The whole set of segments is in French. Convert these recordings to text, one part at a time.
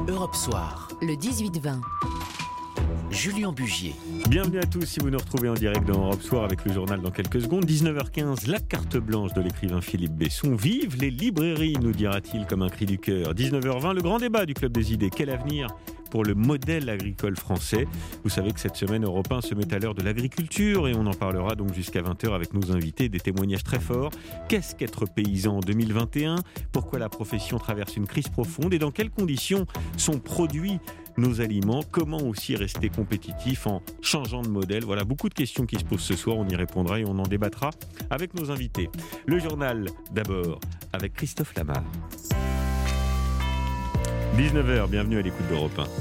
Europe Soir, le 18-20. Julien Bugier. Bienvenue à tous si vous nous retrouvez en direct dans Europe Soir avec le journal dans quelques secondes. 19h15, la carte blanche de l'écrivain Philippe Besson. Vive les librairies, nous dira-t-il comme un cri du cœur. 19h20, le grand débat du Club des idées. Quel avenir pour le modèle agricole français? Vous savez que cette semaine, Europe 1 se met à l'heure de l'agriculture et on en parlera donc jusqu'à 20h avec nos invités. Des témoignages très forts. Qu'est-ce qu'être paysan en 2021? Pourquoi la profession traverse une crise profonde? Et dans quelles conditions sont produits nos aliments? Comment aussi rester compétitif en changeant de modèle? Voilà, beaucoup de questions qui se posent ce soir. On y répondra et on en débattra avec nos invités. Le journal d'abord avec Christophe Lamar. 19h, bienvenue à l'écoute d'Europe 1.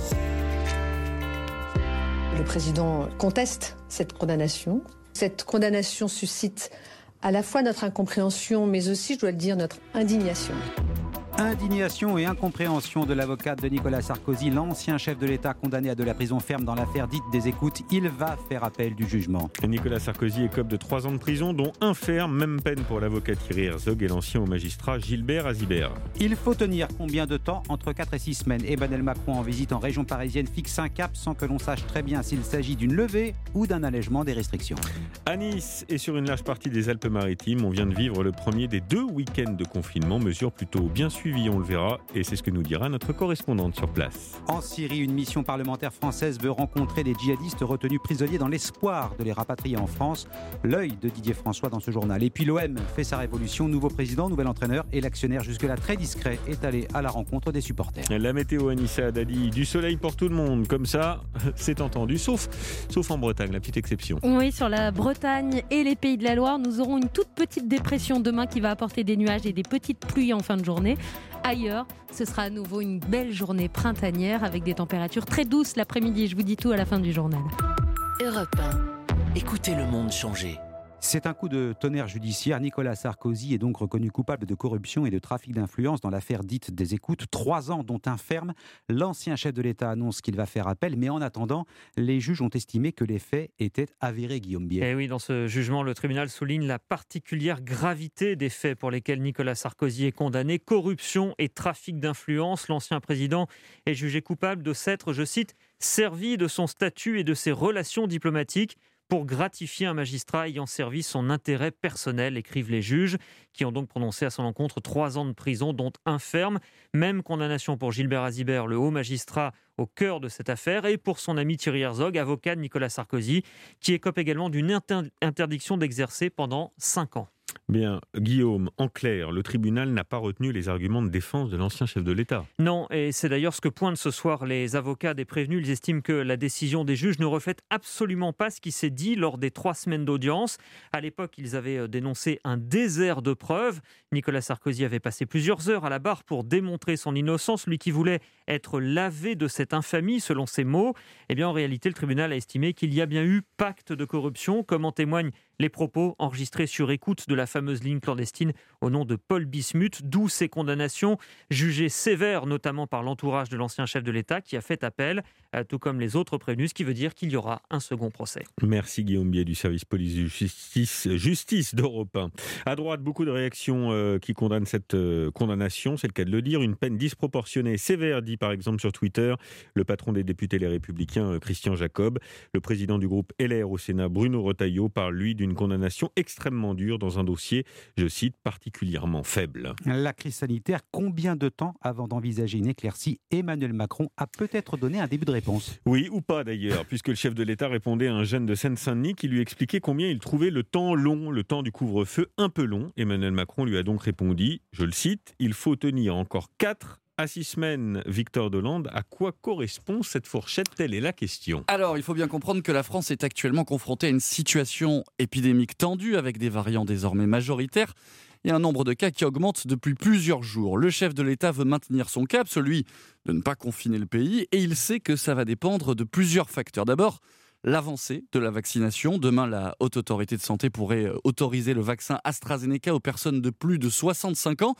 Le président conteste cette condamnation. Cette condamnation suscite à la fois notre incompréhension, mais aussi, je dois le dire, notre indignation. Indignation et incompréhension de l'avocate de Nicolas Sarkozy, l'ancien chef de l'État condamné à de la prison ferme dans l'affaire dite des écoutes. Il va faire appel du jugement. Nicolas Sarkozy écope de 3 ans de prison, dont 1 ferme, même peine pour l'avocat Thierry Herzog et l'ancien magistrat Gilbert Azibert. Il faut tenir combien de temps? Entre 4 et 6 semaines. Emmanuel Macron, en visite en région parisienne, fixe un cap sans que l'on sache très bien s'il s'agit d'une levée ou d'un allègement des restrictions. À Nice et sur une large partie des Alpes-Maritimes, on vient de vivre le premier des 2 week-ends de confinement, mesure plutôt bien suivie, on le verra, et c'est ce que nous dira notre correspondante sur place. En Syrie, une mission parlementaire française veut rencontrer des djihadistes retenus prisonniers dans l'espoir de les rapatrier en France. L'œil de Didier François dans ce journal. Et puis l'OM fait sa révolution, nouveau président, nouvel entraîneur, et l'actionnaire jusque-là très discret est allé à la rencontre des supporters. La météo, Anissa Haddadi, du soleil pour tout le monde, comme ça, c'est entendu, sauf en Bretagne, la petite exception. Oui, sur la Bretagne et les Pays de la Loire, nous aurons une toute petite dépression demain qui va apporter des nuages et des petites pluies en fin de journée. Ailleurs, ce sera à nouveau une belle journée printanière avec des températures très douces l'après-midi. Je vous dis tout à la fin du journal. Europe 1. Écoutez le monde changer. C'est un coup de tonnerre judiciaire. Nicolas Sarkozy est donc reconnu coupable de corruption et de trafic d'influence dans l'affaire dite des écoutes. 3 ans dont 1 ferme. L'ancien chef de l'État annonce qu'il va faire appel, mais en attendant, les juges ont estimé que les faits étaient avérés, Guillaume Bier. Et oui, dans ce jugement, le tribunal souligne la particulière gravité des faits pour lesquels Nicolas Sarkozy est condamné. Corruption et trafic d'influence. L'ancien président est jugé coupable de s'être, je cite, servi de son statut et de ses relations diplomatiques pour gratifier un magistrat ayant servi son intérêt personnel, écrivent les juges, qui ont donc prononcé à son encontre 3 ans de prison, dont 1 ferme. Même condamnation pour Gilbert Azibert, le haut magistrat au cœur de cette affaire, et pour son ami Thierry Herzog, avocat de Nicolas Sarkozy, qui écope également d'une interdiction d'exercer pendant 5 ans. Bien, Guillaume, en clair, le tribunal n'a pas retenu les arguments de défense de l'ancien chef de l'État. Non, et c'est d'ailleurs ce que pointent ce soir les avocats des prévenus. Ils estiment que la décision des juges ne reflète absolument pas ce qui s'est dit lors des 3 semaines d'audience. À l'époque, ils avaient dénoncé un désert de preuves. Nicolas Sarkozy avait passé plusieurs heures à la barre pour démontrer son innocence, lui qui voulait être lavé de cette infamie, selon ses mots. Eh bien, en réalité, le tribunal a estimé qu'il y a bien eu pacte de corruption, comme en témoignent les propos enregistrés sur écoute de la fameuse ligne clandestine au nom de Paul Bismuth, d'où ces condamnations jugées sévères, notamment par l'entourage de l'ancien chef de l'État qui a fait appel, tout comme les autres prévenus, ce qui veut dire qu'il y aura un second procès. Merci Guillaume Bier du service police-justice d'Europe 1. À droite, beaucoup de réactions qui condamnent cette condamnation, c'est le cas de le dire. Une peine disproportionnée, sévère, dit par exemple sur Twitter le patron des députés Les Républicains, Christian Jacob. Le président du groupe LR au Sénat, Bruno Retailleau, parle lui d'une condamnation extrêmement dure dans un dossier, je cite, particulièrement faible. La crise sanitaire, combien de temps avant d'envisager une éclaircie? Emmanuel Macron a peut-être donné un début de réponse. Oui, ou pas d'ailleurs, puisque le chef de l'État répondait à un jeune de Seine-Saint-Denis qui lui expliquait combien il trouvait le temps long, le temps du couvre-feu un peu long. Emmanuel Macron lui a donc répondu, je le cite, « Il faut tenir encore 4 à 6 semaines, Victor Delande, à quoi correspond cette fourchette? Telle est la question. Alors, il faut bien comprendre que la France est actuellement confrontée à une situation épidémique tendue avec des variants désormais majoritaires et un nombre de cas qui augmente depuis plusieurs jours. Le chef de l'État veut maintenir son cap, celui de ne pas confiner le pays, et il sait que ça va dépendre de plusieurs facteurs. D'abord, l'avancée de la vaccination. Demain, la Haute Autorité de Santé pourrait autoriser le vaccin AstraZeneca aux personnes de plus de 65 ans.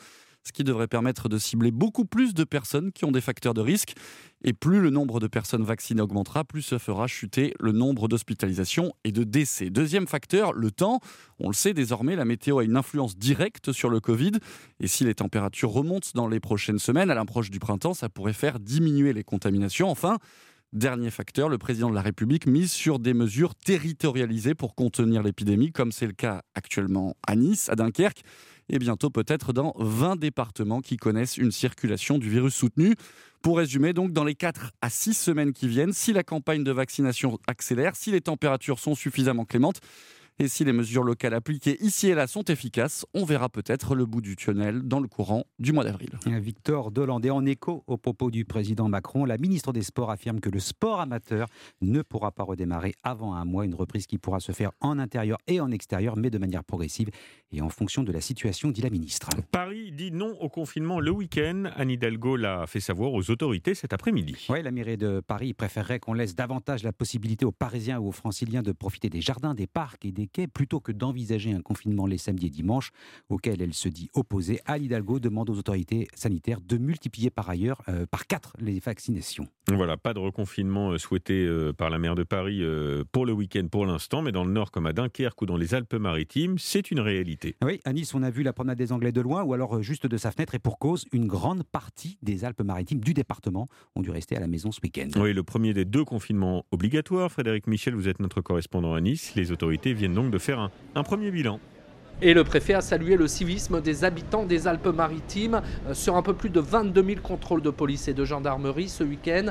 ce qui devrait permettre de cibler beaucoup plus de personnes qui ont des facteurs de risque. Et plus le nombre de personnes vaccinées augmentera, plus ça fera chuter le nombre d'hospitalisations et de décès. Deuxième facteur, le temps. On le sait désormais, la météo a une influence directe sur le Covid. Et si les températures remontent dans les prochaines semaines, à l'approche du printemps, ça pourrait faire diminuer les contaminations. Enfin, dernier facteur, le président de la République mise sur des mesures territorialisées pour contenir l'épidémie, comme c'est le cas actuellement à Nice, à Dunkerque, et bientôt peut-être dans 20 départements qui connaissent une circulation du virus soutenue. Pour résumer, donc, dans les 4 à 6 semaines qui viennent, si la campagne de vaccination accélère, si les températures sont suffisamment clémentes, et si les mesures locales appliquées ici et là sont efficaces, on verra peut-être le bout du tunnel dans le courant du mois d'avril. Victor Delandé, en écho aux propos du président Macron, la ministre des Sports affirme que le sport amateur ne pourra pas redémarrer avant un mois, une reprise qui pourra se faire en intérieur et en extérieur, mais de manière progressive et en fonction de la situation, dit la ministre. Paris dit non au confinement le week-end. Anne Hidalgo l'a fait savoir aux autorités cet après-midi. Oui, la mairie de Paris préférerait qu'on laisse davantage la possibilité aux Parisiens ou aux Franciliens de profiter des jardins, des parcs et des quais plutôt que d'envisager un confinement les samedis et dimanches auquel elle se dit opposée. Anne Hidalgo demande aux autorités sanitaires de multiplier par 4 les vaccinations. Voilà, pas de reconfinement souhaité par la maire de Paris pour le week-end pour l'instant, mais dans le nord comme à Dunkerque ou dans les Alpes-Maritimes, c'est une réalité. Oui, à Nice, on a vu la promenade des Anglais de loin ou alors juste de sa fenêtre et pour cause, une grande partie des Alpes-Maritimes du département ont dû rester à la maison ce week-end. Oui, le premier des 2 confinements obligatoires. Frédéric Michel, vous êtes notre correspondant à Nice. Les autorités viennent donc de faire un premier bilan. Et le préfet a salué le civisme des habitants des Alpes-Maritimes. Sur un peu plus de 22 000 contrôles de police et de gendarmerie ce week-end,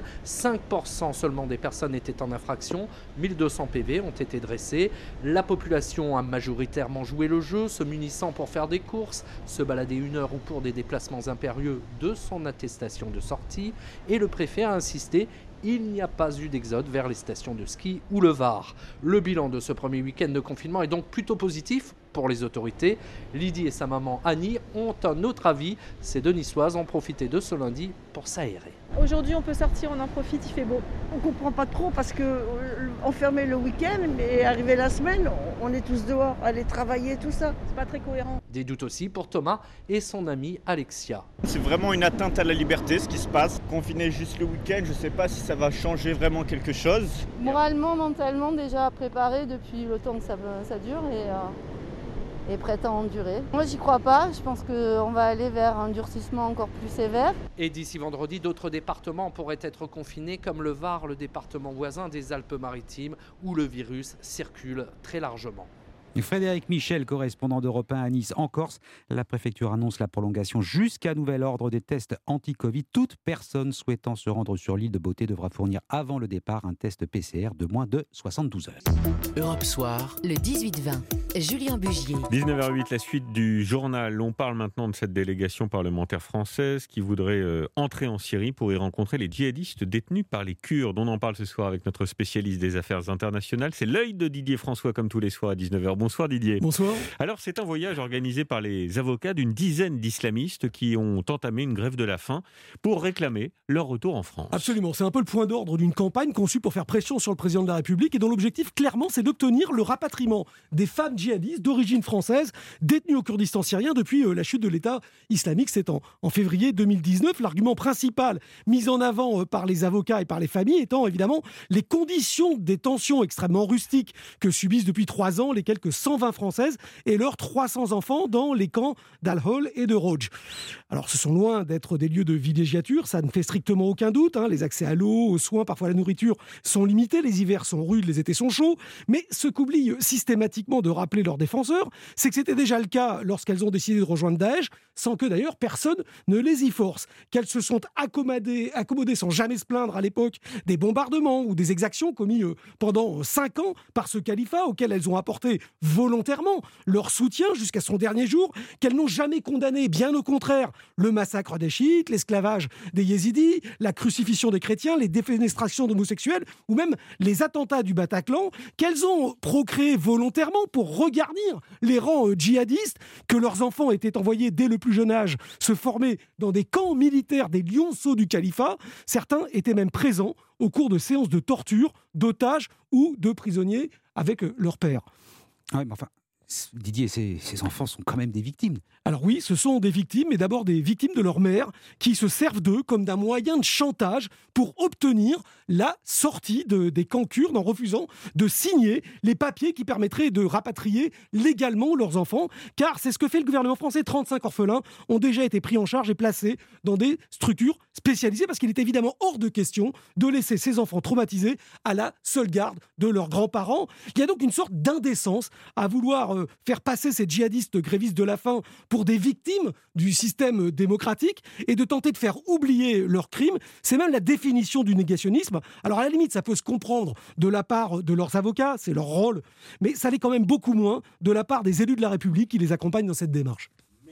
5% seulement des personnes étaient en infraction, 1200 PV ont été dressés. La population a majoritairement joué le jeu, se munissant pour faire des courses, se balader 1 heure ou pour des déplacements impérieux de son attestation de sortie. Et le préfet a insisté, il n'y a pas eu d'exode vers les stations de ski ou le Var. Le bilan de ce premier week-end de confinement est donc plutôt positif pour les autorités. Lydie et sa maman Annie ont un autre avis. Ces 2 Niçoises ont profité de ce lundi pour s'aérer. Aujourd'hui, on peut sortir, on en profite, il fait beau. On ne comprend pas trop parce qu'on fermait le week-end, mais arrivé la semaine, on est tous dehors, aller travailler, tout ça. C'est pas très cohérent. Des doutes aussi pour Thomas et son amie Alexia. C'est vraiment une atteinte à la liberté ce qui se passe. Confiner juste le week-end, je ne sais pas si ça va changer vraiment quelque chose. Moralement, mentalement, déjà préparé depuis le temps que ça dure et prête à endurer. Moi, j'y crois pas. Je pense qu'on va aller vers un durcissement encore plus sévère. Et d'ici vendredi, d'autres départements pourraient être confinés, comme le Var, le département voisin des Alpes-Maritimes, où le virus circule très largement. Frédéric Michel, correspondant d'Europe 1 à Nice. En Corse, la préfecture annonce la prolongation jusqu'à nouvel ordre des tests anti-Covid. Toute personne souhaitant se rendre sur l'île de Beauté devra fournir avant le départ un test PCR de moins de 72 heures. Europe Soir, Le 18-20, Julien Bugier. 19h08, la suite du journal. On parle maintenant de cette délégation parlementaire française qui voudrait entrer en Syrie pour y rencontrer les djihadistes détenus par les Kurdes. On en parle ce soir avec notre spécialiste des affaires internationales. C'est l'œil de Didier François, comme tous les soirs à 19h. Bonsoir Didier. Bonsoir. Alors c'est un voyage organisé par les avocats d'une dizaine d'islamistes qui ont entamé une grève de la faim pour réclamer leur retour en France. Absolument, c'est un peu le point d'ordre d'une campagne conçue pour faire pression sur le président de la République et dont l'objectif clairement c'est d'obtenir le rapatriement des femmes djihadistes d'origine française détenues au Kurdistan syrien depuis la chute de l'État islamique. C'est en février 2019. L'argument principal mis en avant par les avocats et par les familles étant évidemment les conditions des tensions extrêmement rustiques que subissent depuis 3 ans les quelques 120 Françaises et leurs 300 enfants dans les camps d'Al-Hol et de Roj. Alors ce sont loin d'être des lieux de villégiature, ça ne fait strictement aucun doute. Les accès à l'eau, aux soins, parfois à la nourriture sont limités, les hivers sont rudes, les étés sont chauds. Mais ce qu'oublient systématiquement de rappeler leurs défenseurs, c'est que c'était déjà le cas lorsqu'elles ont décidé de rejoindre Daesh, sans que d'ailleurs personne ne les y force. Qu'elles se sont accommodées sans jamais se plaindre à l'époque des bombardements ou des exactions commis pendant 5 ans par ce califat auquel elles ont apporté volontairement leur soutien jusqu'à son dernier jour, qu'elles n'ont jamais condamné, bien au contraire, le massacre des chiites, l'esclavage des yézidis, la crucifixion des chrétiens, les défenestrations d'homosexuels ou même les attentats du Bataclan, qu'elles ont procréé volontairement pour regarnir les rangs djihadistes, que leurs enfants étaient envoyés dès le plus jeune âge se former dans des camps militaires des lionceaux du califat. Certains étaient même présents au cours de séances de torture, d'otages ou de prisonniers avec leur père. Ouais, mais enfin, Didier, ces enfants sont quand même des victimes. Alors oui, ce sont des victimes, mais d'abord des victimes de leur mère, qui se servent d'eux comme d'un moyen de chantage pour obtenir la sortie des camps kurdes en refusant de signer les papiers qui permettraient de rapatrier légalement leurs enfants, car c'est ce que fait le gouvernement français. 35 orphelins ont déjà été pris en charge et placés dans des structures spécialisées, parce qu'il est évidemment hors de question de laisser ces enfants traumatisés à la seule garde de leurs grands-parents. Il y a donc une sorte d'indécence à vouloir faire passer ces djihadistes grévistes de la faim pour des victimes du système démocratique et de tenter de faire oublier leurs crimes. C'est même la définition du négationnisme. Alors à la limite, ça peut se comprendre de la part de leurs avocats, c'est leur rôle, mais ça l'est quand même beaucoup moins de la part des élus de la République qui les accompagnent dans cette démarche.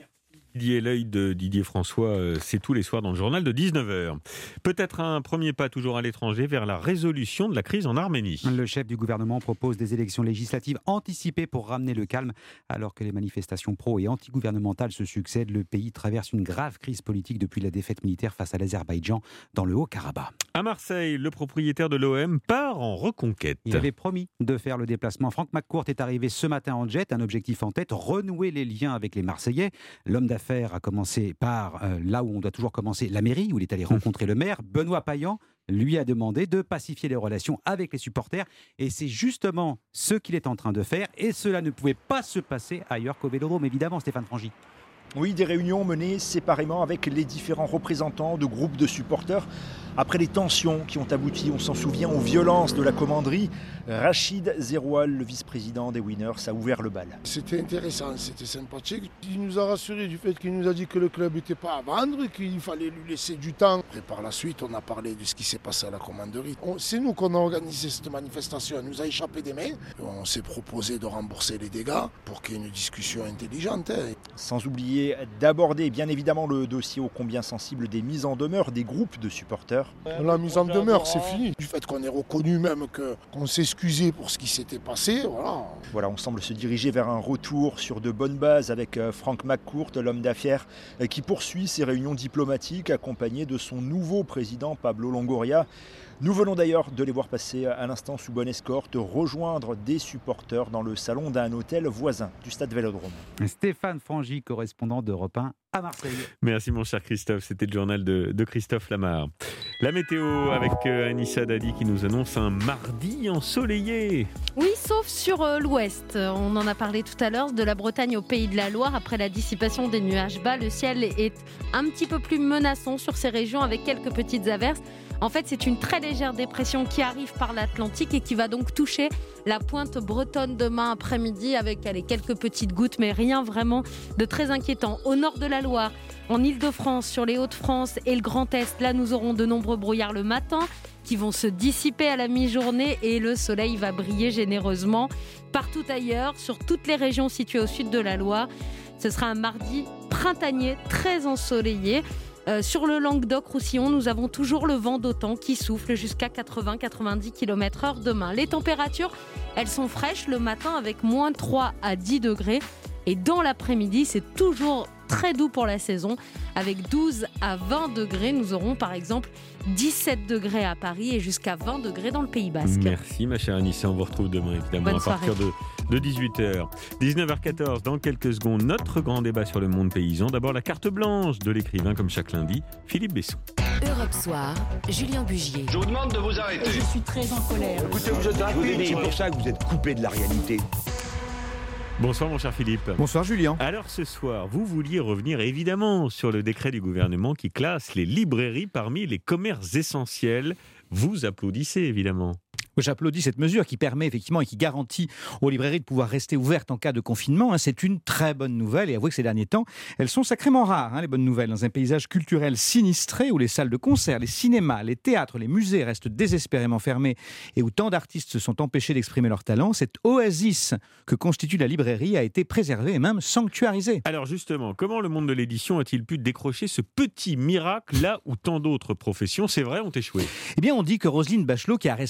L'œil de Didier François, c'est tous les soirs dans le journal de 19h. Peut-être un premier pas toujours à l'étranger vers la résolution de la crise en Arménie. Le chef du gouvernement propose des élections législatives anticipées pour ramener le calme. Alors que les manifestations pro- et anti-gouvernementales se succèdent, le pays traverse une grave crise politique depuis la défaite militaire face à l'Azerbaïdjan dans le Haut-Karabakh. À Marseille, le propriétaire de l'OM part en reconquête. Il avait promis de faire le déplacement. Franck McCourt est arrivé ce matin en jet, un objectif en tête, renouer les liens avec les Marseillais. L'homme d'affaires a commencé par là où on doit toujours commencer, la mairie, où il est allé rencontrer le maire. Benoît Payan lui a demandé de pacifier les relations avec les supporters. Et c'est justement ce qu'il est en train de faire. Et cela ne pouvait pas se passer ailleurs qu'au Vélodrome, évidemment, Stéphane Frangy. Oui, des réunions menées séparément avec les différents représentants de groupes de supporters. Après les tensions qui ont abouti, on s'en souvient, aux violences de la commanderie, Rachid Zeroual, le vice-président des Winners, a ouvert le bal. C'était intéressant, c'était sympathique. Il nous a rassurés du fait qu'il nous a dit que le club n'était pas à vendre, qu'il fallait lui laisser du temps. Et par la suite, on a parlé de ce qui s'est passé à la commanderie. C'est nous qu'on a organisé cette manifestation, elle nous a échappé des mains. On s'est proposé de rembourser les dégâts pour qu'il y ait une discussion intelligente. Sans oublier d'aborder bien évidemment le dossier ô combien sensible des mises en demeure des groupes de supporters. La mise en demeure, c'est fini. Du fait qu'on ait reconnu même qu'on s'excusait pour ce qui s'était passé, voilà. Voilà, on semble se diriger vers un retour sur de bonnes bases avec Franck McCourt, l'homme d'affaires, qui poursuit ses réunions diplomatiques accompagné de son nouveau président Pablo Longoria. Nous venons d'ailleurs de les voir passer à l'instant sous bonne escorte, rejoindre des supporters dans le salon d'un hôtel voisin du stade Vélodrome. Stéphane Frangy, correspondant d'Europe 1 à Marseille. Merci mon cher Christophe, c'était le journal de Christophe Lamar. La météo avec Anissa Dadi qui nous annonce un mardi ensoleillé. Oui, sauf sur l'ouest. On en a parlé tout à l'heure, de la Bretagne au Pays de la Loire. Après la dissipation des nuages bas, le ciel est un petit peu plus menaçant sur ces régions avec quelques petites averses. En fait, c'est une très légère dépression qui arrive par l'Atlantique et qui va donc toucher la pointe bretonne demain après-midi avec quelques petites gouttes, mais rien vraiment de très inquiétant. Au nord de la Loire, en Île-de-France, sur les Hauts-de-France et le Grand Est, là nous aurons de nombreux brouillards le matin qui vont se dissiper à la mi-journée et le soleil va briller généreusement. Partout ailleurs, sur toutes les régions situées au sud de la Loire, ce sera un mardi printanier très ensoleillé. Sur le Languedoc-Roussillon, nous avons toujours le vent d'OTAN qui souffle jusqu'à 80-90 km/h demain. Les températures, elles sont fraîches le matin avec moins 3 à 10 degrés. Et dans l'après-midi, c'est toujours très doux pour la saison. Avec 12 à 20 degrés, nous aurons par exemple 17 degrés à Paris et jusqu'à 20 degrés dans le Pays Basque. Merci ma chère Anissa, on vous retrouve demain évidemment Bonne à partir de 18h. 19h14, dans quelques secondes, notre grand débat sur le monde paysan. D'abord la carte blanche de l'écrivain, comme chaque lundi, Philippe Besson. Europe Soir, Julien Bugier. Je vous demande de vous arrêter. Je suis très en colère. Écoutez, vous êtes rapide, c'est pour ça que vous êtes coupé de la réalité. Bonsoir mon cher Philippe. Bonsoir Julien. Alors ce soir, vous vouliez revenir évidemment sur le décret du gouvernement qui classe les librairies parmi les commerces essentiels. Vous applaudissez évidemment. J'applaudis cette mesure qui permet effectivement et qui garantit aux librairies de pouvoir rester ouvertes en cas de confinement. C'est une très bonne nouvelle et avouez que ces derniers temps, elles sont sacrément rares, les bonnes nouvelles. Dans un paysage culturel sinistré où les salles de concert, les cinémas, les théâtres, les musées restent désespérément fermés et où tant d'artistes se sont empêchés d'exprimer leur talent, cette oasis que constitue la librairie a été préservée et même sanctuarisée. Alors justement, comment le monde de l'édition a-t-il pu décrocher ce petit miracle là où tant d'autres professions, c'est vrai, ont échoué ? Eh bien, on dit que Roselyne Bachelot, qui a récemment enchaîné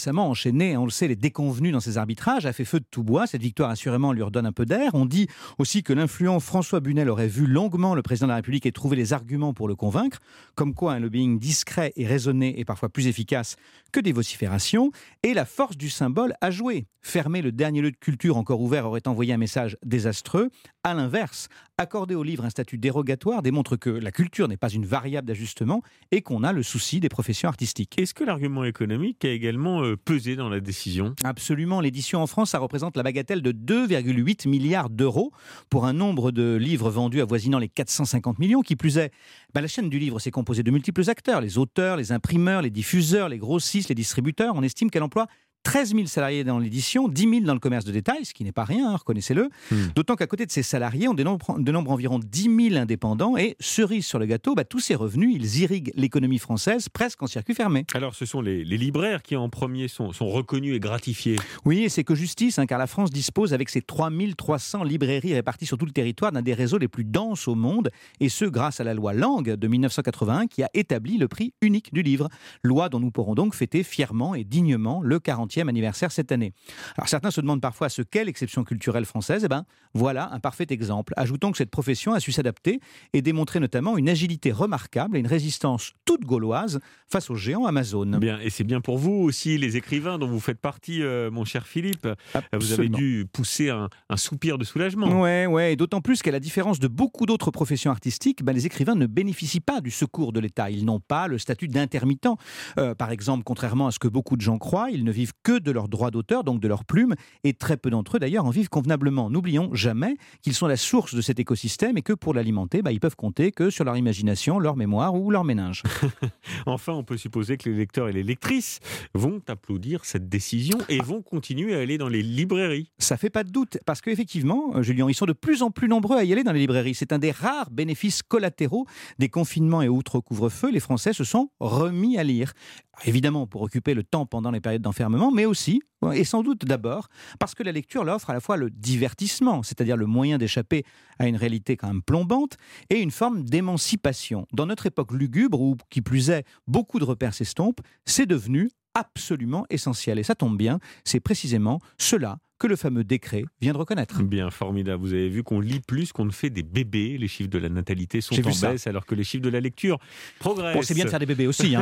enchaîné, on le sait, les déconvenus dans ses arbitrages, a fait feu de tout bois. Cette victoire, assurément, lui redonne un peu d'air. On dit aussi que l'influent François Bunel aurait vu longuement le président de la République et trouvé les arguments pour le convaincre, comme quoi un lobbying discret et raisonné est parfois plus efficace que des vociférations. Et la force du symbole a joué. Fermer le dernier lieu de culture encore ouvert aurait envoyé un message désastreux. À l'inverse, accorder au livre un statut dérogatoire démontre que la culture n'est pas une variable d'ajustement et qu'on a le souci des professions artistiques. Est-ce que l'argument économique a également pesé dans la décision ? Absolument. L'édition en France, ça représente la bagatelle de 2,8 milliards d'euros pour un nombre de livres vendus avoisinant les 450 millions. Qui plus est, la chaîne du livre s'est composée de multiples acteurs, les auteurs, les imprimeurs, les diffuseurs, les grossistes, les distributeurs. On estime qu'elle emploie 13 000 salariés dans l'édition, 10 000 dans le commerce de détail, ce qui n'est pas rien, reconnaissez-le. D'autant qu'à côté de ces salariés, on dénombre environ 10 000 indépendants et, cerise sur le gâteau, tous ces revenus, ils irriguent l'économie française presque en circuit fermé. Alors ce sont les libraires qui en premier sont reconnus et gratifiés. Oui, et c'est que justice, car la France dispose avec ses 3 300 librairies réparties sur tout le territoire d'un des réseaux les plus denses au monde, et ce grâce à la loi Lang de 1981 qui a établi le prix unique du livre. Loi dont nous pourrons donc fêter fièrement et dignement le 40e anniversaire cette année. Alors certains se demandent parfois ce qu'est l'exception culturelle française. Voilà un parfait exemple. Ajoutons que cette profession a su s'adapter et démontrer notamment une agilité remarquable et une résistance toute gauloise face aux géants Amazon. Bien, et c'est bien pour vous aussi, les écrivains dont vous faites partie, mon cher Philippe. Absolument. Vous avez dû pousser un soupir de soulagement. Ouais, et d'autant plus qu'à la différence de beaucoup d'autres professions artistiques, les écrivains ne bénéficient pas du secours de l'État. Ils n'ont pas le statut d'intermittent. Par exemple, contrairement à ce que beaucoup de gens croient, ils ne vivent que de leurs droits d'auteur, donc de leurs plumes, et très peu d'entre eux d'ailleurs en vivent convenablement. N'oublions jamais qu'ils sont la source de cet écosystème et que pour l'alimenter, ils peuvent compter que sur leur imagination, leur mémoire ou leur méninge. Enfin, on peut supposer que les lecteurs et les lectrices vont applaudir cette décision et vont continuer à aller dans les librairies. Ça fait pas de doute, parce qu'effectivement, Julien, ils sont de plus en plus nombreux à y aller dans les librairies. C'est un des rares bénéfices collatéraux des confinements et outre couvre-feu. Les Français se sont remis à lire. Évidemment, pour occuper le temps pendant les périodes d'enfermement, mais aussi, et sans doute d'abord, parce que la lecture leur offre à la fois le divertissement, c'est-à-dire le moyen d'échapper à une réalité quand même plombante, et une forme d'émancipation. Dans notre époque lugubre, où, qui plus est, beaucoup de repères s'estompent, c'est devenu absolument essentiel. Et ça tombe bien, c'est précisément cela que le fameux décret vient de reconnaître. Bien, formidable. Vous avez vu qu'on lit plus qu'on ne fait des bébés. Les chiffres de la natalité sont en baisse, alors que les chiffres de la lecture progressent. Bon, c'est bien de faire des bébés aussi.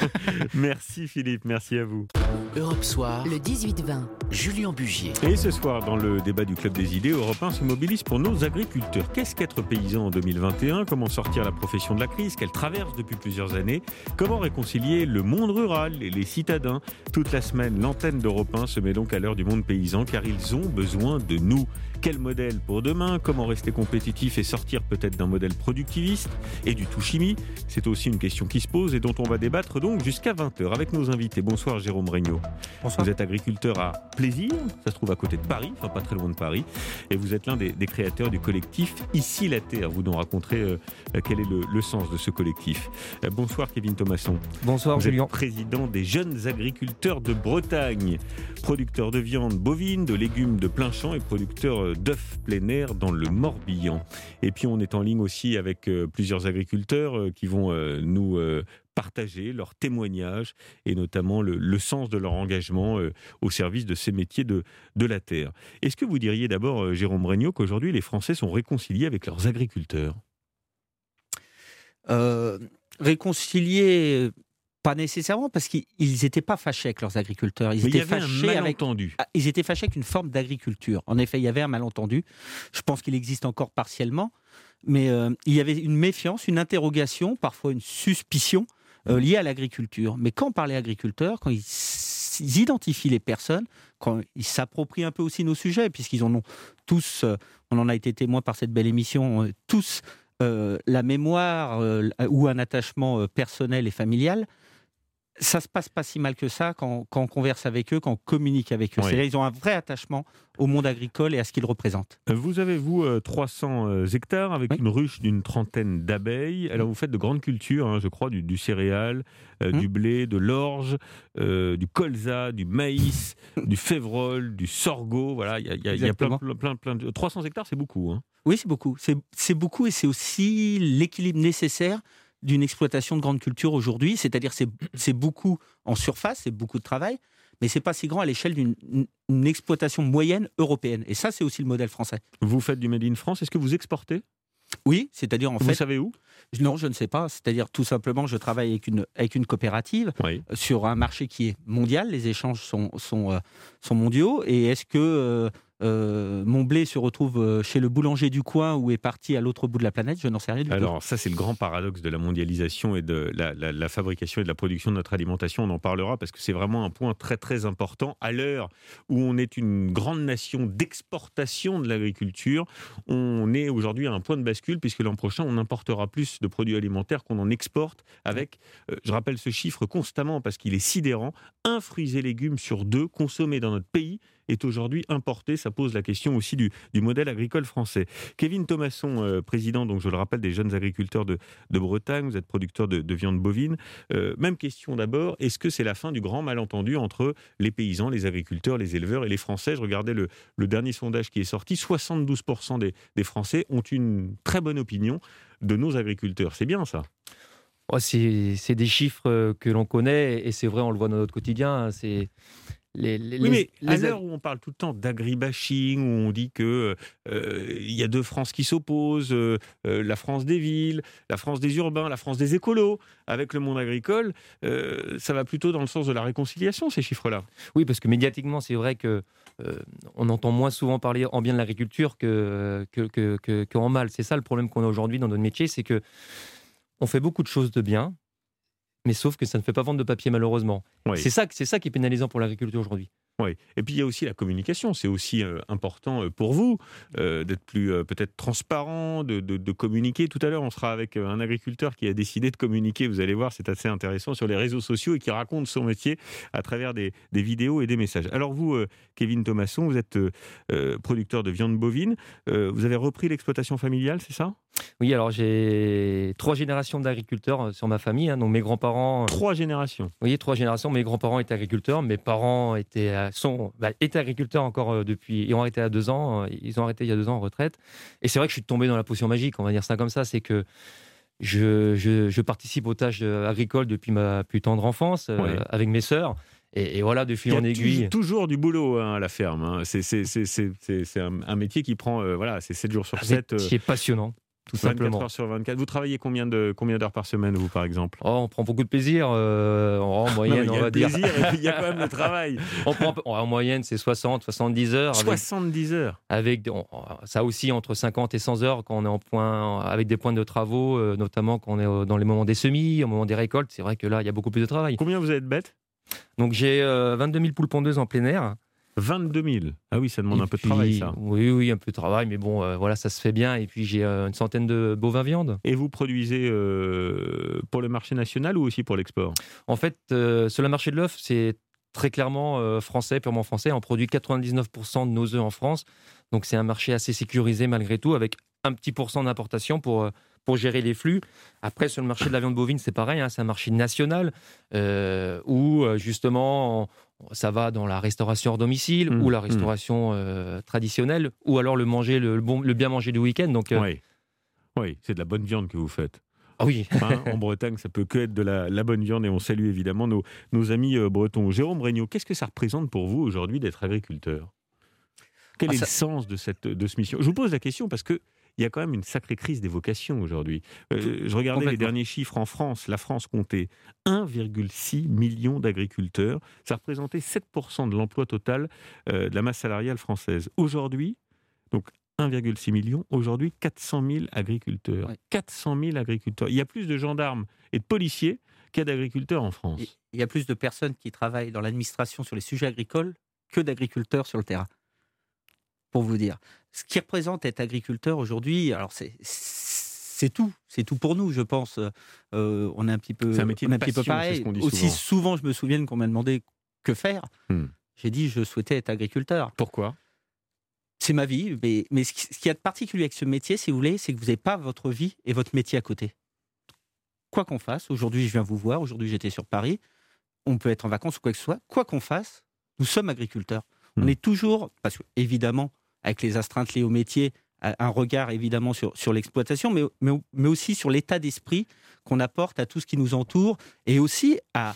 Merci Philippe, merci à vous. Europe Soir, le 18-20. Julien Bugier. Et ce soir, dans le débat du Club des idées, Europe 1 se mobilise pour nos agriculteurs. Qu'est-ce qu'être paysan en 2021 ? Comment sortir la profession de la crise qu'elle traverse depuis plusieurs années ? Comment réconcilier le monde rural et les citadins ? Toute la semaine, l'antenne d'Europe 1 se met donc à l'heure du monde paysan, car ils ont besoin de nous. Quel modèle pour demain ? Comment rester compétitif et sortir peut-être d'un modèle productiviste et du tout-chimie ? C'est aussi une question qui se pose et dont on va débattre donc jusqu'à 20h avec nos invités. Bonsoir Jérôme Regnault. Bonsoir. Vous êtes agriculteur à Plaisir, ça se trouve à côté de Paris, enfin pas très loin de Paris, et vous êtes l'un des créateurs du collectif Ici la Terre. Vous nous raconterez quel est le sens de ce collectif. Bonsoir Kevin Thomasson. Bonsoir vous Julien. Êtes président des jeunes agriculteurs de Bretagne, producteur de viande bovine, de légumes de plein champ et producteur d'œufs plein air dans le Morbihan. Et puis on est en ligne aussi avec plusieurs agriculteurs qui vont nous partager leurs témoignages et notamment le sens de leur engagement au service de ces métiers de la terre. Est-ce que vous diriez d'abord, Jérôme Regnault, qu'aujourd'hui les Français sont réconciliés avec leurs agriculteurs ? Réconciliés, pas nécessairement, parce qu'ils n'étaient pas fâchés avec leurs agriculteurs. Ils étaient fâchés avec une forme d'agriculture. En effet, il y avait un malentendu. Je pense qu'il existe encore partiellement, mais il y avait une méfiance, une interrogation, parfois une suspicion liée à l'agriculture. Mais quand on parlait agriculteurs, quand ils identifient les personnes, quand ils s'approprient un peu aussi nos sujets, puisqu'ils en ont tous, on en a été témoins par cette belle émission, tous la mémoire ou un attachement personnel et familial, ça se passe pas si mal que ça quand on converse avec eux, quand on communique avec eux. Oui. C'est-à-dire qu'ils ont un vrai attachement au monde agricole et à ce qu'il représente. Vous avez, 300 hectares avec une ruche d'une trentaine d'abeilles. Alors, vous faites de grandes cultures, je crois, du céréal, du blé, de l'orge, du colza, du maïs, du févrole, du sorgho. Voilà, il y a plein de... 300 hectares, c'est beaucoup. Oui, c'est beaucoup. C'est beaucoup et c'est aussi l'équilibre nécessaire d'une exploitation de grande culture aujourd'hui, c'est-à-dire c'est beaucoup en surface, c'est beaucoup de travail, mais c'est pas si grand à l'échelle d'une exploitation moyenne européenne. Et ça, c'est aussi le modèle français. Vous faites du Made in France, est-ce que vous exportez ? Oui, c'est-à-dire en fait... Vous savez où ? Non, je ne sais pas. C'est-à-dire tout simplement, je travaille avec une coopérative sur un marché qui est mondial. Les échanges sont mondiaux. Et est-ce que mon blé se retrouve chez le boulanger du coin ou est parti à l'autre bout de la planète ? Je n'en sais rien du tout. Alors ça, c'est le grand paradoxe de la mondialisation et de la fabrication et de la production de notre alimentation. On en parlera parce que c'est vraiment un point très très important. À l'heure où on est une grande nation d'exportation de l'agriculture, on est aujourd'hui à un point de bascule puisque l'an prochain, on importera plus de produits alimentaires qu'on en exporte avec, je rappelle ce chiffre constamment parce qu'il est sidérant, 1 fruits et légumes sur 2 consommés dans notre pays est aujourd'hui importé. Ça pose la question aussi du modèle agricole français. Kevin Thomasson, président, donc je le rappelle, des jeunes agriculteurs de Bretagne, vous êtes producteur de viande bovine. Même question d'abord, est-ce que c'est la fin du grand malentendu entre les paysans, les agriculteurs, les éleveurs et les Français ? Je regardais le dernier sondage qui est sorti, 72% des Français ont une très bonne opinion de nos agriculteurs. C'est bien ça ? C'est des chiffres que l'on connaît et c'est vrai, on le voit dans notre quotidien. C'est... mais à l'heure où on parle tout le temps d'agribashing, où on dit que il y a 2 France qui s'opposent, la France des villes, la France des urbains, la France des écolos, avec le monde agricole, ça va plutôt dans le sens de la réconciliation, ces chiffres-là. Oui, parce que médiatiquement, c'est vrai que on entend moins souvent parler en bien de l'agriculture qu'en mal. C'est ça le problème qu'on a aujourd'hui dans notre métier, c'est que on fait beaucoup de choses de bien, mais sauf que ça ne fait pas vendre de papier, malheureusement. Oui. C'est ça qui est pénalisant pour l'agriculture aujourd'hui. Oui, et puis il y a aussi la communication. C'est aussi important pour vous d'être plus peut-être transparent, de communiquer. Tout à l'heure, on sera avec un agriculteur qui a décidé de communiquer. Vous allez voir, c'est assez intéressant, sur les réseaux sociaux et qui raconte son métier à travers des vidéos et des messages. Alors vous, Kevin Thomasson, vous êtes producteur de viande bovine. Vous avez repris l'exploitation familiale, c'est ça ? Oui, alors j'ai 3 générations d'agriculteurs sur ma famille. Donc mes grands-parents... 3 générations ? Oui, 3 générations. Mes grands-parents étaient agriculteurs. Mes parents étaient agriculteurs encore depuis... Ils ont arrêté à 2 ans. Ils ont arrêté il y a 2 ans en retraite. Et c'est vrai que je suis tombé dans la potion magique, on va dire ça comme ça. C'est que je participe aux tâches agricoles depuis ma plus tendre enfance avec mes sœurs. Et voilà, de fil en aiguille. Il y a toujours du boulot à la ferme. Hein. C'est un métier qui prend... c'est 7 jours sur 7. C'est passionnant. Tout 24 simplement. heures sur 24. Vous travaillez combien d'heures par semaine, vous, par exemple ? On prend beaucoup de plaisir. En moyenne, on va dire. Il y a le plaisir et puis il y a quand même le travail. En moyenne, c'est 70 heures. 70 heures. Ça aussi, entre 50 et 100 heures quand on est avec des points de travaux, notamment quand on est dans les moments des semis, au moment des récoltes. C'est vrai que là, il y a beaucoup plus de travail. Combien vous avez de bêtes ? Donc, j'ai 22 000 poules pondeuses en plein air. 22 000. Ah oui, ça demande un peu de travail, ça. Oui, un peu de travail, mais bon, voilà, ça se fait bien. Et puis, j'ai une centaine de bovins viande. Et vous produisez pour le marché national ou aussi pour l'export ? En fait, sur le marché de l'œuf, c'est très clairement français, purement français. On produit 99% de nos œufs en France. Donc, c'est un marché assez sécurisé malgré tout, avec un petit pourcent d'importation pour gérer les flux. Après, sur le marché de la viande bovine, c'est pareil. C'est un marché national où, justement... Ça va dans la restauration hors domicile ou la restauration traditionnelle ou alors le bien manger du week-end. Donc, oui, c'est de la bonne viande que vous faites. Ah oui. En Bretagne, ça peut que être de la bonne viande et on salue évidemment nos amis bretons. Jérôme Regnault, qu'est-ce que ça représente pour vous aujourd'hui d'être agriculteur ? Quel est le sens de ce mission ? Je vous pose la question parce que il y a quand même une sacrée crise des vocations aujourd'hui. Je regardais les derniers chiffres en France. La France comptait 1,6 million d'agriculteurs. Ça représentait 7% de l'emploi total de la masse salariale française. Aujourd'hui, donc 1,6 million, aujourd'hui 400 000 agriculteurs. Ouais. 400 000 agriculteurs. Il y a plus de gendarmes et de policiers qu'il y a d'agriculteurs en France. Il y a plus de personnes qui travaillent dans l'administration sur les sujets agricoles que d'agriculteurs sur le terrain. Pour vous dire. Ce qui représente être agriculteur aujourd'hui, alors c'est tout pour nous, je pense. On est un petit peu, c'est un métier de passion, pareil. C'est ce qu'on dit aussi souvent, je me souviens qu'on m'a demandé que faire. J'ai dit je souhaitais être agriculteur. Pourquoi ? C'est ma vie, mais ce qu'il y a de particulier avec ce métier, si vous voulez, c'est que vous n'avez pas votre vie et votre métier à côté. Quoi qu'on fasse, aujourd'hui je viens vous voir, aujourd'hui j'étais sur Paris, on peut être en vacances ou quoi que ce soit, quoi qu'on fasse, nous sommes agriculteurs. On est toujours, parce que évidemment, avec les astreintes liées au métier, un regard évidemment sur l'exploitation, mais aussi sur l'état d'esprit qu'on apporte à tout ce qui nous entoure et aussi à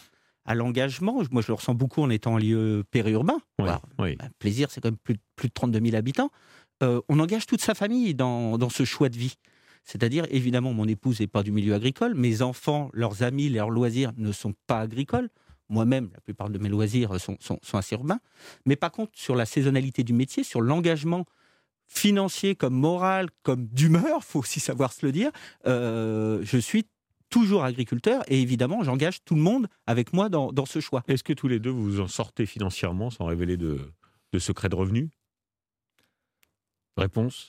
à l'engagement. Moi, je le ressens beaucoup en étant en lieu périurbain. Plaisir, c'est quand même plus de 32 000 habitants. On engage toute sa famille dans ce choix de vie. C'est-à-dire, évidemment, mon épouse n'est pas du milieu agricole, mes enfants, leurs amis, leurs loisirs ne sont pas agricoles. Moi-même, la plupart de mes loisirs sont assez urbains. Mais par contre, sur la saisonnalité du métier, sur l'engagement financier comme moral, comme d'humeur, il faut aussi savoir se le dire, je suis toujours agriculteur et évidemment, j'engage tout le monde avec moi dans ce choix. Est-ce que tous les deux, vous en sortez financièrement sans révéler de secret de revenus ? Réponse ?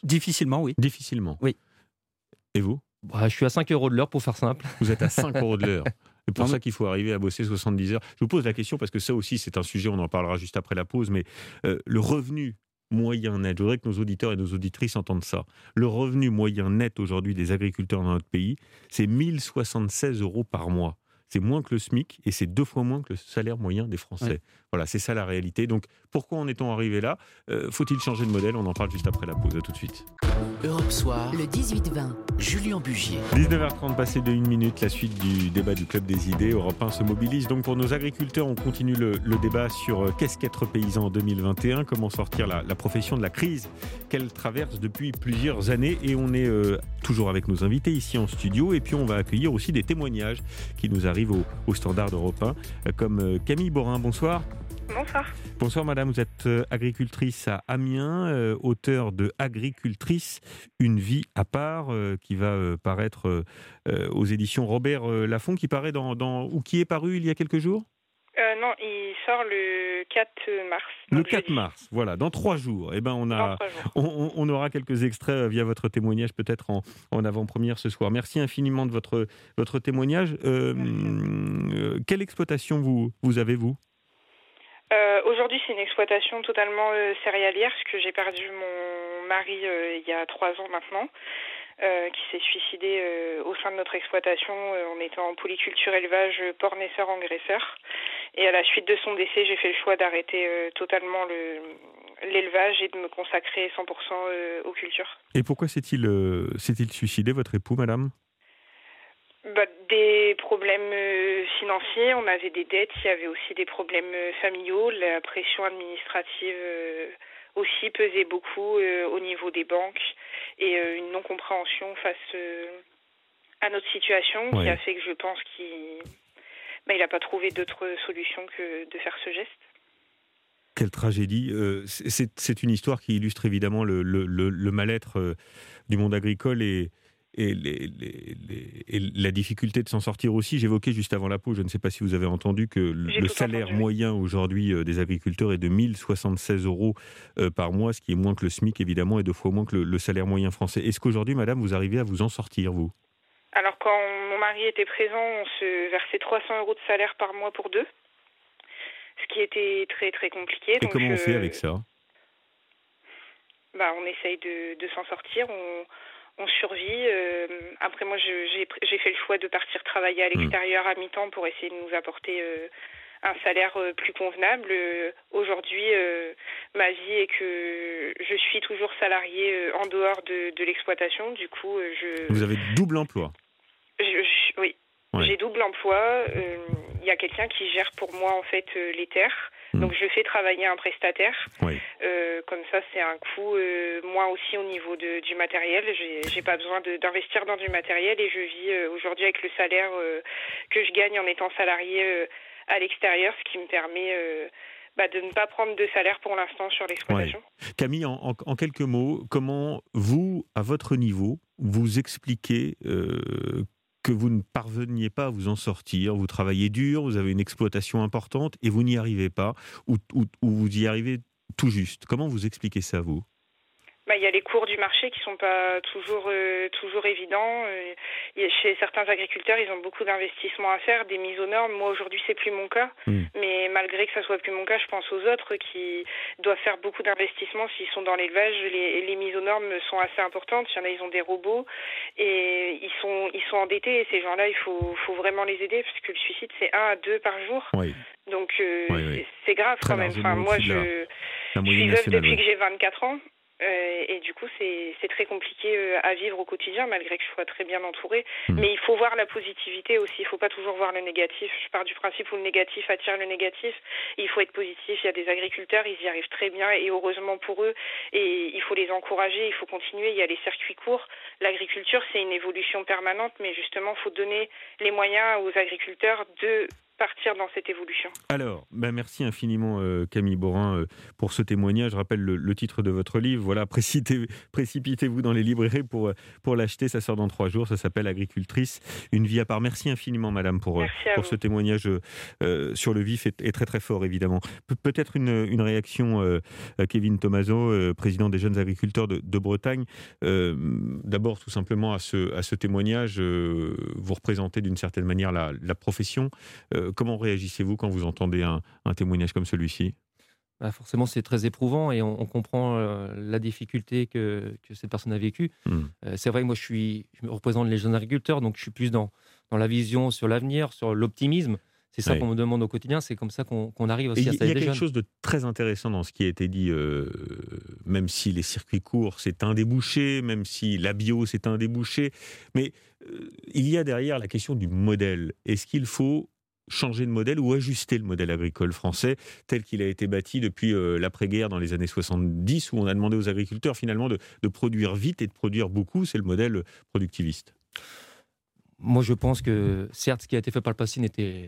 Difficilement, oui. Difficilement. Oui. Et vous ? Je suis à 5 € de l'heure pour faire simple. Vous êtes à 5 € de l'heure. C'est pour ça qu'il faut arriver à bosser 70 heures. Je vous pose la question parce que ça aussi, c'est un sujet, on en parlera juste après la pause, mais le revenu moyen net, je voudrais que nos auditeurs et nos auditrices entendent ça. Le revenu moyen net aujourd'hui des agriculteurs dans notre pays, c'est 1 076 € par mois. C'est moins que le SMIC et c'est 2 fois moins que le salaire moyen des Français. Ouais. Voilà, c'est ça la réalité. Donc, pourquoi en est-on arrivé là ? Faut-il changer de modèle ? On en parle juste après la pause. À tout de suite. Europe Soir, le 18-20. Julien Bugier. 19h30 passé de 1 minute, la suite du débat du Club des idées. Europe 1 se mobilise donc pour nos agriculteurs. On continue le débat sur qu'est-ce qu'être paysan en 2021, comment sortir la profession de la crise qu'elle traverse depuis plusieurs années. Et on est toujours avec nos invités ici en studio. Et puis on va accueillir aussi des témoignages qui nous arrivent au standard d'Europe 1, comme Camille Borin. Bonsoir. Bonsoir. Bonsoir madame, vous êtes agricultrice à Amiens, auteure de Agricultrice, une vie à part, qui va paraître aux éditions Robert Laffont, qui paraît ou qui est paru il y a quelques jours ? Non, il sort le 4 mars. Le 4 mars, voilà, dans 3 jours. Eh ben, on aura quelques extraits via votre témoignage, peut-être en avant-première ce soir. Merci infiniment de votre témoignage. Quelle exploitation vous avez, vous ? Aujourd'hui, c'est une exploitation totalement céréalière, parce que j'ai perdu mon mari il y a 3 ans maintenant, qui s'est suicidé au sein de notre exploitation. On était en polyculture élevage porc-naisseur-engraisseur. Et à la suite de son décès, j'ai fait le choix d'arrêter totalement l'élevage et de me consacrer 100% aux cultures. Et pourquoi s'est-il suicidé, votre époux, madame ? Des problèmes financiers, on avait des dettes, il y avait aussi des problèmes familiaux, la pression administrative aussi pesait beaucoup au niveau des banques et une non-compréhension face à notre situation qui a fait que je pense qu'il n'a pas trouvé d'autre solution que de faire ce geste. Quelle tragédie. C'est une histoire qui illustre évidemment le mal-être du monde agricole et la difficulté de s'en sortir aussi. J'évoquais juste avant la pause, je ne sais pas si vous avez entendu, que le salaire moyen aujourd'hui des agriculteurs est de 1 076 € par mois, ce qui est moins que le SMIC évidemment et 2 fois moins que le salaire moyen français. Est-ce qu'aujourd'hui, madame, vous arrivez à vous en sortir, vous ? Alors, quand mon mari était présent, on se versait 300 € de salaire par mois pour 2, ce qui était très très compliqué. Et donc, comment on fait avec ça ? On essaye de s'en sortir, on survit. Après, moi, j'ai fait le choix de partir travailler à l'extérieur à mi-temps pour essayer de nous apporter un salaire plus convenable. Aujourd'hui, ma vie est que je suis toujours salariée en dehors de l'exploitation. Du coup, Vous avez double emploi ? Oui. Ouais. J'ai double emploi. Il y a quelqu'un qui gère pour moi, en fait, les terres. Donc, je fais travailler un prestataire. Oui. Comme ça, c'est un coût, moi aussi, au niveau du matériel. J'ai pas besoin d'investir dans du matériel et je vis aujourd'hui avec le salaire que je gagne en étant salarié à l'extérieur, ce qui me permet de ne pas prendre de salaire pour l'instant sur l'exploitation. Ouais. Camille, en quelques mots, comment vous, à votre niveau, vous expliquez que vous ne parveniez pas à vous en sortir, vous travaillez dur, vous avez une exploitation importante et vous n'y arrivez pas, ou vous y arrivez tout juste. Comment vous expliquez ça, vous ? Il y a les cours du marché qui sont pas toujours évidents. Chez certains agriculteurs, ils ont beaucoup d'investissements à faire, des mises aux normes. Moi, aujourd'hui, c'est plus mon cas. Mais malgré que ça soit plus mon cas, je pense aux autres qui doivent faire beaucoup d'investissements s'ils sont dans l'élevage. Les mises aux normes sont assez importantes. Il y en a, ils ont des robots et ils sont endettés. Et ces gens-là, il faut vraiment les aider parce que le suicide, c'est 1 à 2 par jour. Oui. Donc, c'est grave. Très quand même. Moi, je suis veuve depuis que j'ai 24 ans. Et du coup, c'est très compliqué à vivre au quotidien, malgré que je sois très bien entourée. Mais il faut voir la positivité aussi. Il ne faut pas toujours voir le négatif. Je pars du principe où le négatif attire le négatif. Et il faut être positif. Il y a des agriculteurs, ils y arrivent très bien, et heureusement pour eux. Et il faut les encourager, il faut continuer. Il y a les circuits courts. L'agriculture, c'est une évolution permanente, mais justement, il faut donner les moyens aux agriculteurs de partir dans cette évolution. Alors, merci infiniment Camille Borin pour ce témoignage. Je rappelle le titre de votre livre. Voilà, précipitez-vous dans les librairies pour l'acheter. Ça sort dans 3 jours. Ça s'appelle Agricultrice, une vie à part. Merci infiniment, madame, pour ce témoignage sur le vif et très très fort, évidemment. Peut-être une réaction, Kevin Tomaso, président des jeunes agriculteurs de Bretagne. D'abord, tout simplement, à ce témoignage, vous représentez d'une certaine manière la profession. Comment réagissez-vous quand vous entendez un témoignage comme celui-ci ? Forcément, c'est très éprouvant et on comprend la difficulté que cette personne a vécue. C'est vrai que moi, je représente les jeunes agriculteurs, donc je suis plus dans la vision sur l'avenir, sur l'optimisme. C'est ça qu'on me demande au quotidien, c'est comme ça qu'on arrive aussi à s'aider les jeunes. Il y a quelque chose de très intéressant dans ce qui a été dit, même si les circuits courts, c'est un débouché, même si la bio, c'est un débouché, mais il y a derrière la question du modèle. Est-ce qu'il faut changer de modèle ou ajuster le modèle agricole français tel qu'il a été bâti depuis l'après-guerre dans les années 70, où on a demandé aux agriculteurs finalement de produire vite et de produire beaucoup? C'est le modèle productiviste. Moi, je pense que certes, ce qui a été fait par le passé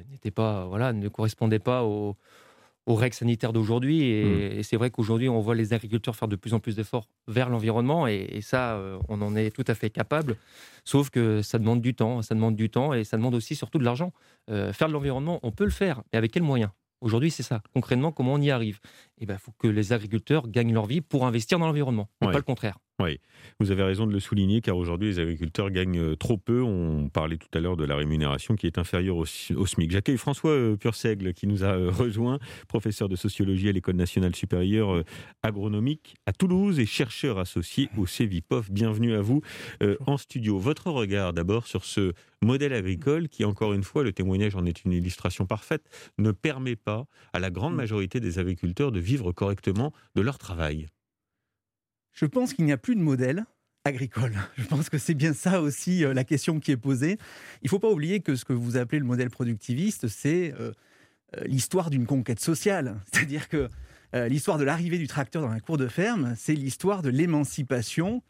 ne correspondait pas aux règles sanitaires d'aujourd'hui. Et c'est vrai qu'aujourd'hui, on voit les agriculteurs faire de plus en plus d'efforts vers l'environnement. Et ça, on en est tout à fait capable. Sauf que ça demande du temps. Et ça demande aussi surtout de l'argent. Faire de l'environnement, on peut le faire. Mais avec quels moyens ? Aujourd'hui, c'est ça. Concrètement, comment on y arrive ? Il faut que les agriculteurs gagnent leur vie pour investir dans l'environnement, et pas le contraire. Oui, vous avez raison de le souligner, car aujourd'hui, les agriculteurs gagnent trop peu. On parlait tout à l'heure de la rémunération qui est inférieure au SMIC. J'accueille François Purseigle, qui nous a rejoint, professeur de sociologie à l'École nationale supérieure agronomique à Toulouse et chercheur associé au CEVIPOF. Bienvenue à vous en studio. Votre regard d'abord sur ce modèle agricole qui, encore une fois, le témoignage en est une illustration parfaite, ne permet pas à la grande majorité des agriculteurs de vivre correctement de leur travail. Je pense qu'il n'y a plus de modèle agricole. Je pense que c'est bien ça aussi la question qui est posée. Il ne faut pas oublier que ce que vous appelez le modèle productiviste, c'est l'histoire d'une conquête sociale. C'est-à-dire que l'histoire de l'arrivée du tracteur dans la cour de ferme, c'est l'histoire de l'émancipation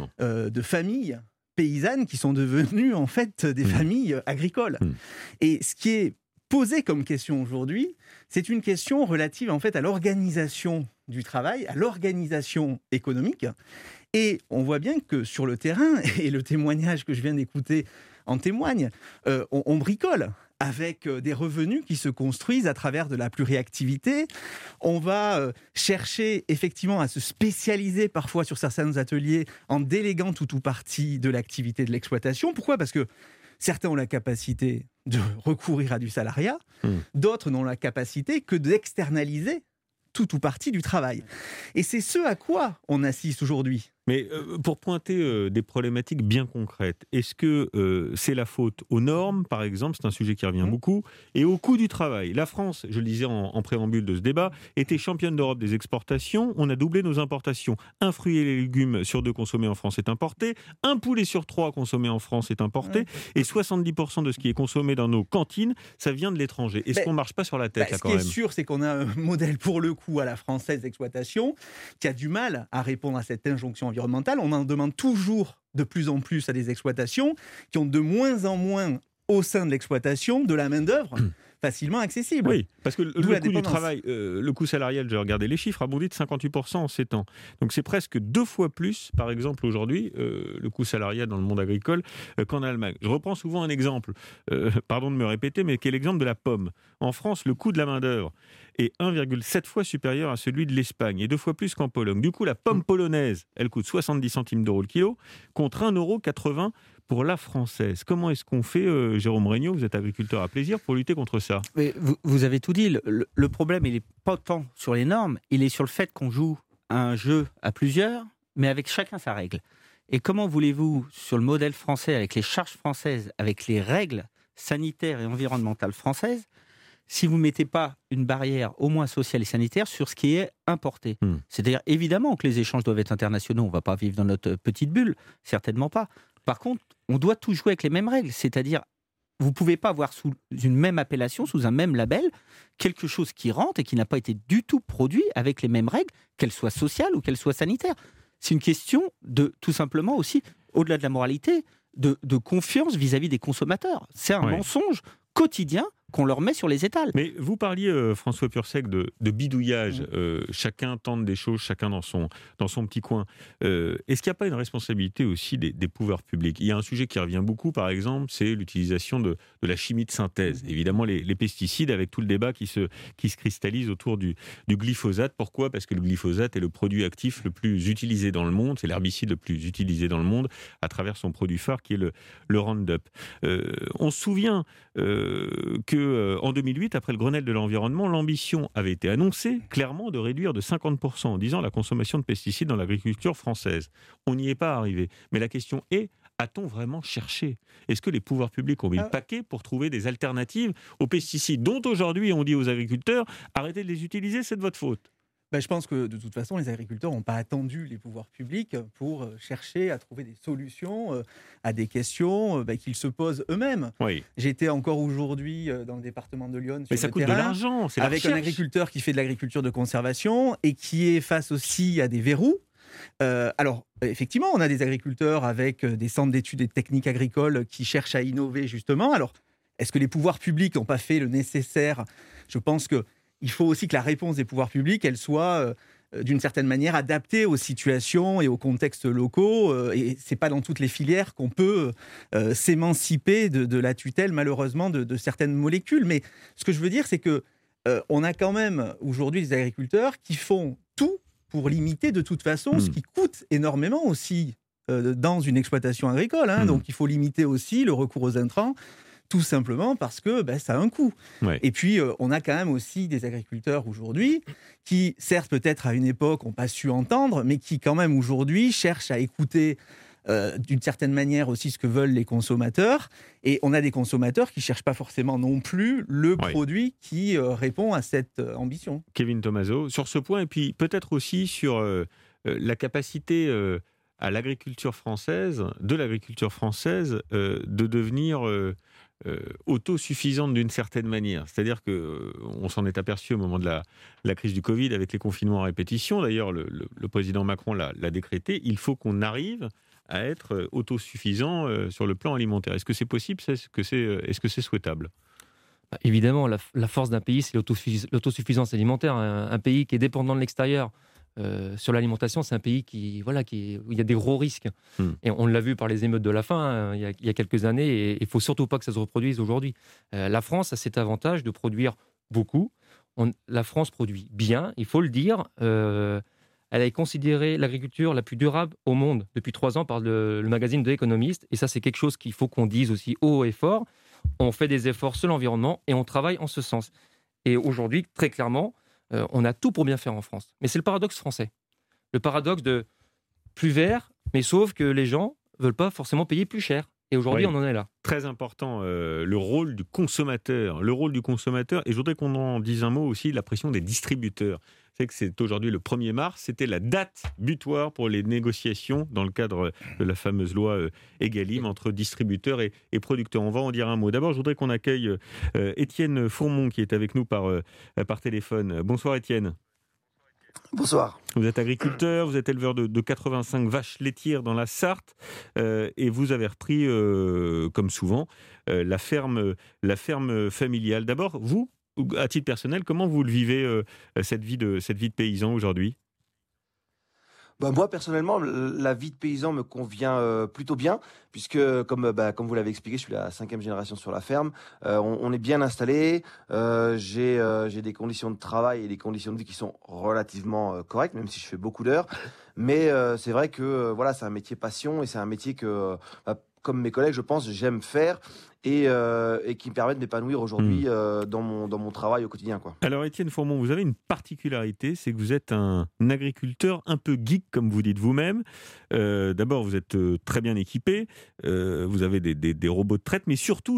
de familles paysannes qui sont devenues en fait des familles agricoles. Et ce qui est posé comme question aujourd'hui, c'est une question relative en fait à l'organisation du travail, à l'organisation économique. Et on voit bien que sur le terrain, et le témoignage que je viens d'écouter en témoigne, on bricole avec des revenus qui se construisent à travers de la pluriactivité. On va chercher effectivement à se spécialiser parfois sur certains ateliers en déléguant tout ou partie de l'activité de l'exploitation. Pourquoi ? Parce que certains ont la capacité de recourir à du salariat, d'autres n'ont la capacité que d'externaliser tout ou partie du travail. Et c'est ce à quoi on assiste aujourd'hui. Mais pour pointer des problématiques bien concrètes, est-ce que c'est la faute aux normes, par exemple, c'est un sujet qui revient beaucoup, et au coût du travail ? La France, je le disais en préambule de ce débat, était championne d'Europe des exportations, on a doublé nos importations. 1 fruit et légumes sur 2 consommés en France est importé, 1 poulet sur 3 consommé en France est importé, et 70% de ce qui est consommé dans nos cantines, ça vient de l'étranger. Est-ce qu'on ne marche pas sur la tête là, quand même ? Ce qui est sûr, c'est qu'on a un modèle pour le coup à la française d'exploitation qui a du mal à répondre à cette injonction environnementale. On en demande toujours de plus en plus à des exploitations qui ont de moins en moins au sein de l'exploitation de la main-d'œuvre facilement accessible. Oui, parce que le coût du travail, le coût salarial, j'ai regardé les chiffres, a bondi de 58% en 7 ans. Donc c'est presque 2 fois plus, par exemple aujourd'hui, le coût salarial dans le monde agricole qu'en Allemagne. Je reprends souvent un exemple, pardon de me répéter, mais qui est l'exemple de la pomme. En France, le coût de la main-d'œuvre est 1,7 fois supérieur à celui de l'Espagne et 2 fois plus qu'en Pologne. Du coup, la pomme polonaise, elle coûte 70 centimes d'euros le kilo, contre 1,80 € pour la française. Comment est-ce qu'on fait, Jérôme Regnault, vous êtes agriculteur à plaisir, pour lutter contre ça ? Mais vous avez tout dit. Le problème, il n'est pas tant sur les normes, il est sur le fait qu'on joue un jeu à plusieurs, mais avec chacun sa règle. Et comment voulez-vous, sur le modèle français, avec les charges françaises, avec les règles sanitaires et environnementales françaises, si vous ne mettez pas une barrière au moins sociale et sanitaire sur ce qui est importé. C'est-à-dire, évidemment que les échanges doivent être internationaux, on ne va pas vivre dans notre petite bulle, certainement pas. Par contre, on doit tout jouer avec les mêmes règles, c'est-à-dire, vous ne pouvez pas avoir sous une même appellation, sous un même label, quelque chose qui rentre et qui n'a pas été du tout produit avec les mêmes règles, qu'elles soient sociales ou qu'elles soient sanitaires. C'est une question de, tout simplement aussi, au-delà de la moralité, de confiance vis-à-vis des consommateurs. C'est un mensonge quotidien qu'on leur met sur les étals. Mais vous parliez, François Pursec, de bidouillage. Chacun tente des choses, chacun dans son petit coin. Est-ce qu'il n'y a pas une responsabilité aussi des pouvoirs publics ? Il y a un sujet qui revient beaucoup, par exemple, c'est l'utilisation de la chimie de synthèse. Évidemment, les pesticides, avec tout le débat qui se cristallise autour du glyphosate. Pourquoi ? Parce que le glyphosate est le produit actif le plus utilisé dans le monde. C'est l'herbicide le plus utilisé dans le monde, à travers son produit phare, qui est le Roundup. On se souvient que en 2008, après le Grenelle de l'environnement, l'ambition avait été annoncée clairement de réduire de 50% en 10 ans la consommation de pesticides dans l'agriculture française. On n'y est pas arrivé. Mais la question est, a-t-on vraiment cherché ? Est-ce que les pouvoirs publics ont mis le paquet pour trouver des alternatives aux pesticides dont aujourd'hui on dit aux agriculteurs « arrêtez de les utiliser, c'est de votre faute ». Je pense que de toute façon, les agriculteurs n'ont pas attendu les pouvoirs publics pour chercher à trouver des solutions à des questions qu'ils se posent eux-mêmes. Oui. J'étais encore aujourd'hui dans le département de Lyon Mais ça coûte de l'argent, c'est la avec recherche. Un agriculteur qui fait de l'agriculture de conservation et qui est face aussi à des verrous. Alors, effectivement, on a des agriculteurs avec des centres d'études et de techniques agricoles qui cherchent à innover justement. Alors, est-ce que les pouvoirs publics n'ont pas fait le nécessaire ? Je pense qu'il faut aussi que la réponse des pouvoirs publics, elle soit d'une certaine manière adaptée aux situations et aux contextes locaux. Et ce n'est pas dans toutes les filières qu'on peut s'émanciper de la tutelle, malheureusement, de certaines molécules. Mais ce que je veux dire, c'est qu'on a quand même aujourd'hui des agriculteurs qui font tout pour limiter de toute façon ce qui coûte énormément aussi dans une exploitation agricole. Donc il faut limiter aussi le recours aux intrants, tout simplement parce que ça a un coût. Ouais. Et puis, on a quand même aussi des agriculteurs aujourd'hui qui, certes, peut-être à une époque, n'ont pas su entendre, mais qui, quand même, aujourd'hui, cherchent à écouter d'une certaine manière aussi ce que veulent les consommateurs. Et on a des consommateurs qui ne cherchent pas forcément non plus le produit qui répond à cette ambition. Kevin Tomaso, sur ce point, et puis peut-être aussi sur la capacité de l'agriculture française, de devenir autosuffisante d'une certaine manière. C'est-à-dire qu'on s'en est aperçu au moment de la crise du Covid avec les confinements à répétition. D'ailleurs, le président Macron l'a décrété. Il faut qu'on arrive à être autosuffisant sur le plan alimentaire. Est-ce que c'est possible ? Est-ce que c'est souhaitable ? Évidemment, la force d'un pays, c'est l'autosuffisance alimentaire. Un pays qui est dépendant de l'extérieur sur l'alimentation, c'est un pays où il y a des gros risques. Et on l'a vu par les émeutes de la faim il y a quelques années, et il ne faut surtout pas que ça se reproduise aujourd'hui. La France a cet avantage de produire beaucoup. La France produit bien, il faut le dire. Elle est considérée l'agriculture la plus durable au monde depuis 3 ans par le magazine The Economist. Et ça, c'est quelque chose qu'il faut qu'on dise aussi haut et fort. On fait des efforts sur l'environnement et on travaille en ce sens. Et aujourd'hui, très clairement, on a tout pour bien faire en France. Mais c'est le paradoxe français. Le paradoxe de plus vert, mais sauf que les gens ne veulent pas forcément payer plus cher. Et aujourd'hui, on en est là. Très important, le rôle du consommateur. Et je voudrais qu'on en dise un mot aussi, la pression des distributeurs. C'est que c'est aujourd'hui le 1er mars, c'était la date butoir pour les négociations dans le cadre de la fameuse loi Egalim entre distributeurs et producteurs. On va en dire un mot. D'abord, je voudrais qu'on accueille Étienne Fourmont qui est avec nous par téléphone. Bonsoir Étienne. Bonsoir. Vous êtes agriculteur, vous êtes éleveur de 85 vaches laitières dans la Sarthe et vous avez repris, comme souvent, la ferme familiale. D'abord, vous, à titre personnel, comment vous le vivez, cette vie de paysan aujourd'hui ? Moi, personnellement, la vie de paysan me convient plutôt bien, puisque, comme vous l'avez expliqué, je suis la 5e génération sur la ferme. On est bien installé. J'ai des conditions de travail et des conditions de vie qui sont relativement correctes, même si je fais beaucoup d'heures. Mais c'est vrai que c'est un métier passion et c'est un métier que, comme mes collègues, je pense, j'aime faire. et qui me permet de m'épanouir aujourd'hui dans mon travail au quotidien, quoi. Alors Étienne Fourmont, vous avez une particularité, c'est que vous êtes un agriculteur un peu geek, comme vous dites vous-même. D'abord, vous êtes très bien équipé, vous avez des robots de traite, mais surtout,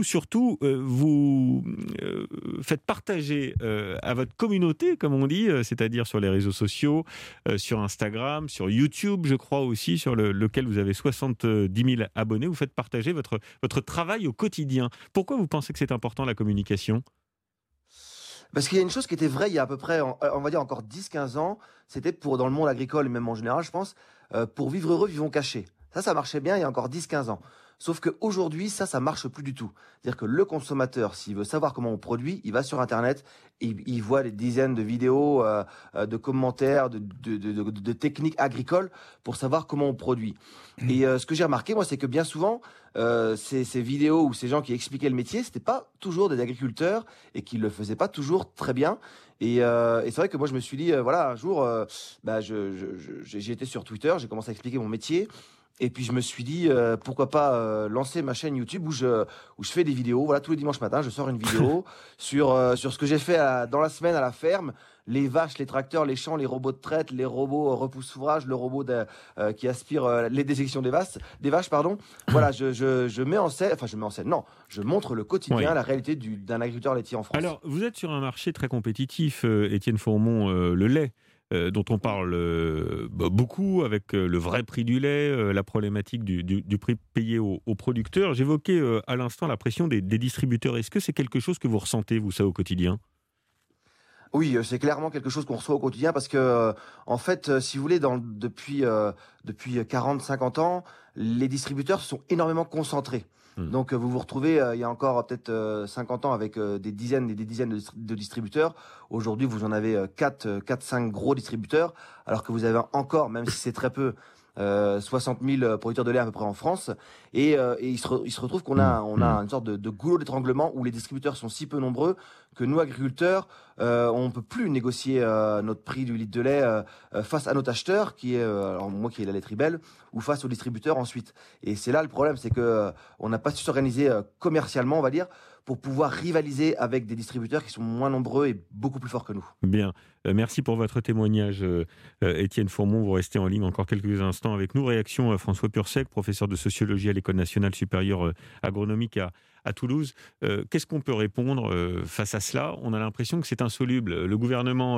vous faites partager à votre communauté, comme on dit, c'est-à-dire sur les réseaux sociaux, sur Instagram, sur YouTube, je crois aussi, sur lequel vous avez 70 000 abonnés, vous faites partager votre travail au quotidien. Pourquoi vous pensez que c'est important, la communication ? Parce qu'il y a une chose qui était vraie il y a à peu près, on va dire encore 10-15 ans, c'était dans le monde agricole, et même en général, je pense, pour vivre heureux, vivons cachés. Ça marchait bien il y a encore 10-15 ans. Sauf qu'aujourd'hui, ça marche plus du tout. C'est-à-dire que le consommateur, s'il veut savoir comment on produit, il va sur Internet, et il voit des dizaines de vidéos, de commentaires, de techniques agricoles pour savoir comment on produit. Et ce que j'ai remarqué, moi, c'est que bien souvent, ces vidéos ou ces gens qui expliquaient le métier, c'était pas toujours des agriculteurs et qui le faisaient pas toujours très bien. Et c'est vrai que moi, je me suis dit, voilà, un jour, j'ai été sur Twitter, j'ai commencé à expliquer mon métier. Et puis je me suis dit pourquoi pas lancer ma chaîne YouTube où je fais des vidéos. Voilà, tous les dimanches matins, je sors une vidéo sur ce que j'ai fait dans la semaine à la ferme, les vaches, les tracteurs, les champs, les robots de traite, les robots repousse-ouvrage, le robot qui aspire les déjections des vaches, pardon. Voilà, je mets en scène, non, je montre le quotidien, la réalité d'un agriculteur laitier en France. Alors, vous êtes sur un marché très compétitif, Étienne Fourmont, le lait. Dont on parle beaucoup avec le vrai prix du lait, la problématique du prix payé aux producteurs. J'évoquais à l'instant la pression des distributeurs. Est-ce que c'est quelque chose que vous ressentez, vous, ça, au quotidien ? Oui, c'est clairement quelque chose qu'on reçoit au quotidien parce que, en fait, si vous voulez, depuis 40-50 ans, les distributeurs se sont énormément concentrés. Donc vous vous retrouvez il y a encore peut-être 50 ans avec des dizaines et des dizaines de distributeurs. Aujourd'hui, vous en avez 4-5 gros distributeurs, alors que vous avez encore, même si c'est très peu, 60 000 producteurs de lait à peu près en France. Et il se retrouve qu'on a une sorte de goulot d'étranglement où les distributeurs sont si peu nombreux que nous, agriculteurs, on ne peut plus négocier notre prix du litre de lait face à notre acheteur, qui est, alors moi qui est la laiterie Belle, ou face aux distributeurs ensuite. Et c'est là le problème, c'est que on n'a pas su s'organiser commercialement, on va dire, pour pouvoir rivaliser avec des distributeurs qui sont moins nombreux et beaucoup plus forts que nous. Bien. Merci pour votre témoignage, Étienne Fourmont. Vous restez en ligne encore quelques instants avec nous. Réaction François Pursec, professeur de sociologie à l'École nationale supérieure agronomique à Toulouse. Qu'est-ce qu'on peut répondre face à cela ? On a l'impression que c'est insoluble. Le gouvernement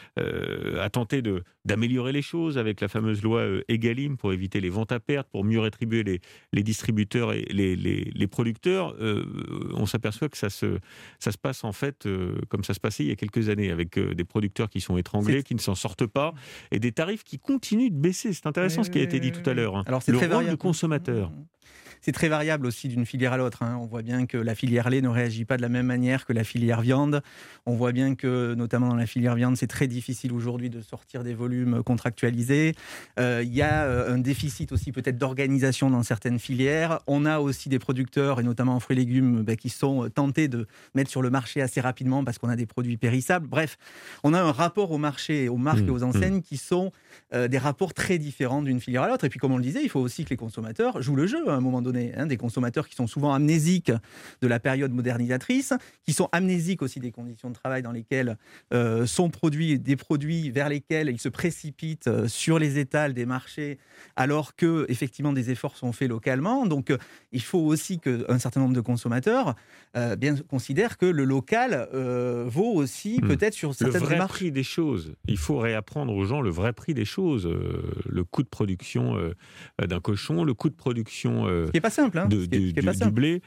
a tenté d'améliorer les choses avec la fameuse loi Egalim pour éviter les ventes à perte, pour mieux rétribuer les distributeurs et les producteurs. On s'aperçoit que ça se passe en fait comme ça se passait il y a quelques années, avec des producteurs qui sont étranglés, qui ne s'en sortent pas, et des tarifs qui continuent de baisser. C'est intéressant ce qui a été dit tout à l'heure. Alors, c'est le très rôle variable du consommateur. C'est très variable aussi d'une filière à l'autre. On voit bien que la filière lait ne réagit pas de la même manière que la filière viande. On voit bien que, notamment dans la filière viande, c'est très difficile aujourd'hui de sortir des volumes contractualisés. Il y a un déficit aussi peut-être d'organisation dans certaines filières. On a aussi des producteurs, et notamment en fruits et légumes, qui sont tentés de mettre sur le marché assez rapidement parce qu'on a des produits périssables. Bref, on a un rapport au marché, aux marques et aux enseignes qui sont des rapports très différents d'une filière à l'autre. Et puis, comme on le disait, il faut aussi que les consommateurs jouent le jeu à un moment donné. Des consommateurs qui sont souvent amnésiques de la période modernisatrice, qui sont amnésiques aussi des conditions de travail dans lesquelles sont produits des produits vers lesquels ils se précipitent sur les étals des marchés, alors que effectivement des efforts sont faits localement. Donc il faut aussi qu'un certain nombre de consommateurs bien considèrent que le local vaut aussi peut-être sur certaines le vrai prix des choses. Il faut réapprendre aux gens le vrai prix des choses, le coût de production d'un cochon, le coût de production qui est pas simple, du blé.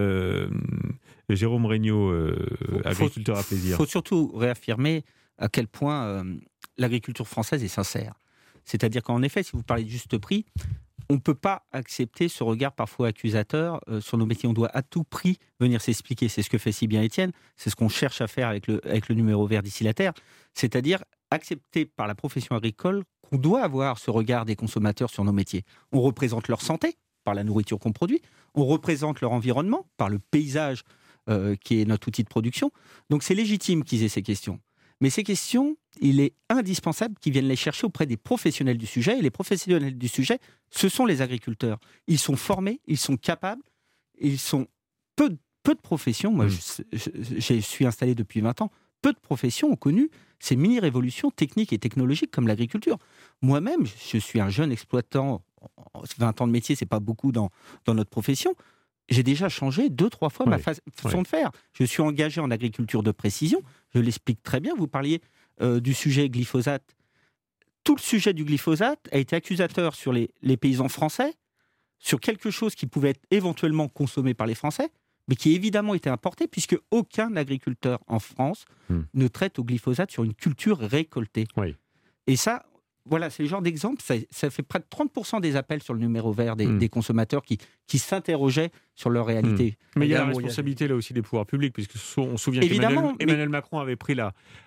Jérôme Regnault, agriculteur à plaisir. Il faut surtout réaffirmer à quel point l'agriculture française est sincère. C'est-à-dire qu'en effet, si vous parlez de juste prix, on ne peut pas accepter ce regard parfois accusateur sur nos métiers. On doit à tout prix venir s'expliquer. C'est ce que fait si bien Étienne, c'est ce qu'on cherche à faire avec le numéro vert d'ici la terre, c'est-à-dire accepter par la profession agricole qu'on doit avoir ce regard des consommateurs sur nos métiers. On représente leur santé par la nourriture qu'on produit, on représente leur environnement par le paysage qui est notre outil de production. Donc c'est légitime qu'ils aient ces questions. Mais ces questions, il est indispensable qu'ils viennent les chercher auprès des professionnels du sujet. Et les professionnels du sujet, ce sont les agriculteurs. Ils sont formés, ils sont capables, ils sont peu peu de professions, moi je suis installé depuis 20 ans, peu de professions ont connu ces mini-révolutions techniques et technologiques comme l'agriculture. Moi-même, je suis un jeune exploitant, 20 ans de métier, c'est pas beaucoup dans notre profession. J'ai déjà changé 2-3 fois ma façon de faire. Je suis engagé en agriculture de précision, je l'explique très bien. Vous parliez du sujet glyphosate. Tout le sujet du glyphosate a été accusateur sur les paysans français, sur quelque chose qui pouvait être éventuellement consommé par les Français, mais qui évidemment était importé, puisque aucun agriculteur en France ne traite au glyphosate sur une culture récoltée. Et ça, voilà, c'est le genre d'exemple, ça fait près de 30% des appels sur le numéro vert des consommateurs qui s'interrogeaient sur leur réalité. Mais il y a la responsabilité là aussi des pouvoirs publics, puisque on se souvient qu'Emmanuel Macron avait pris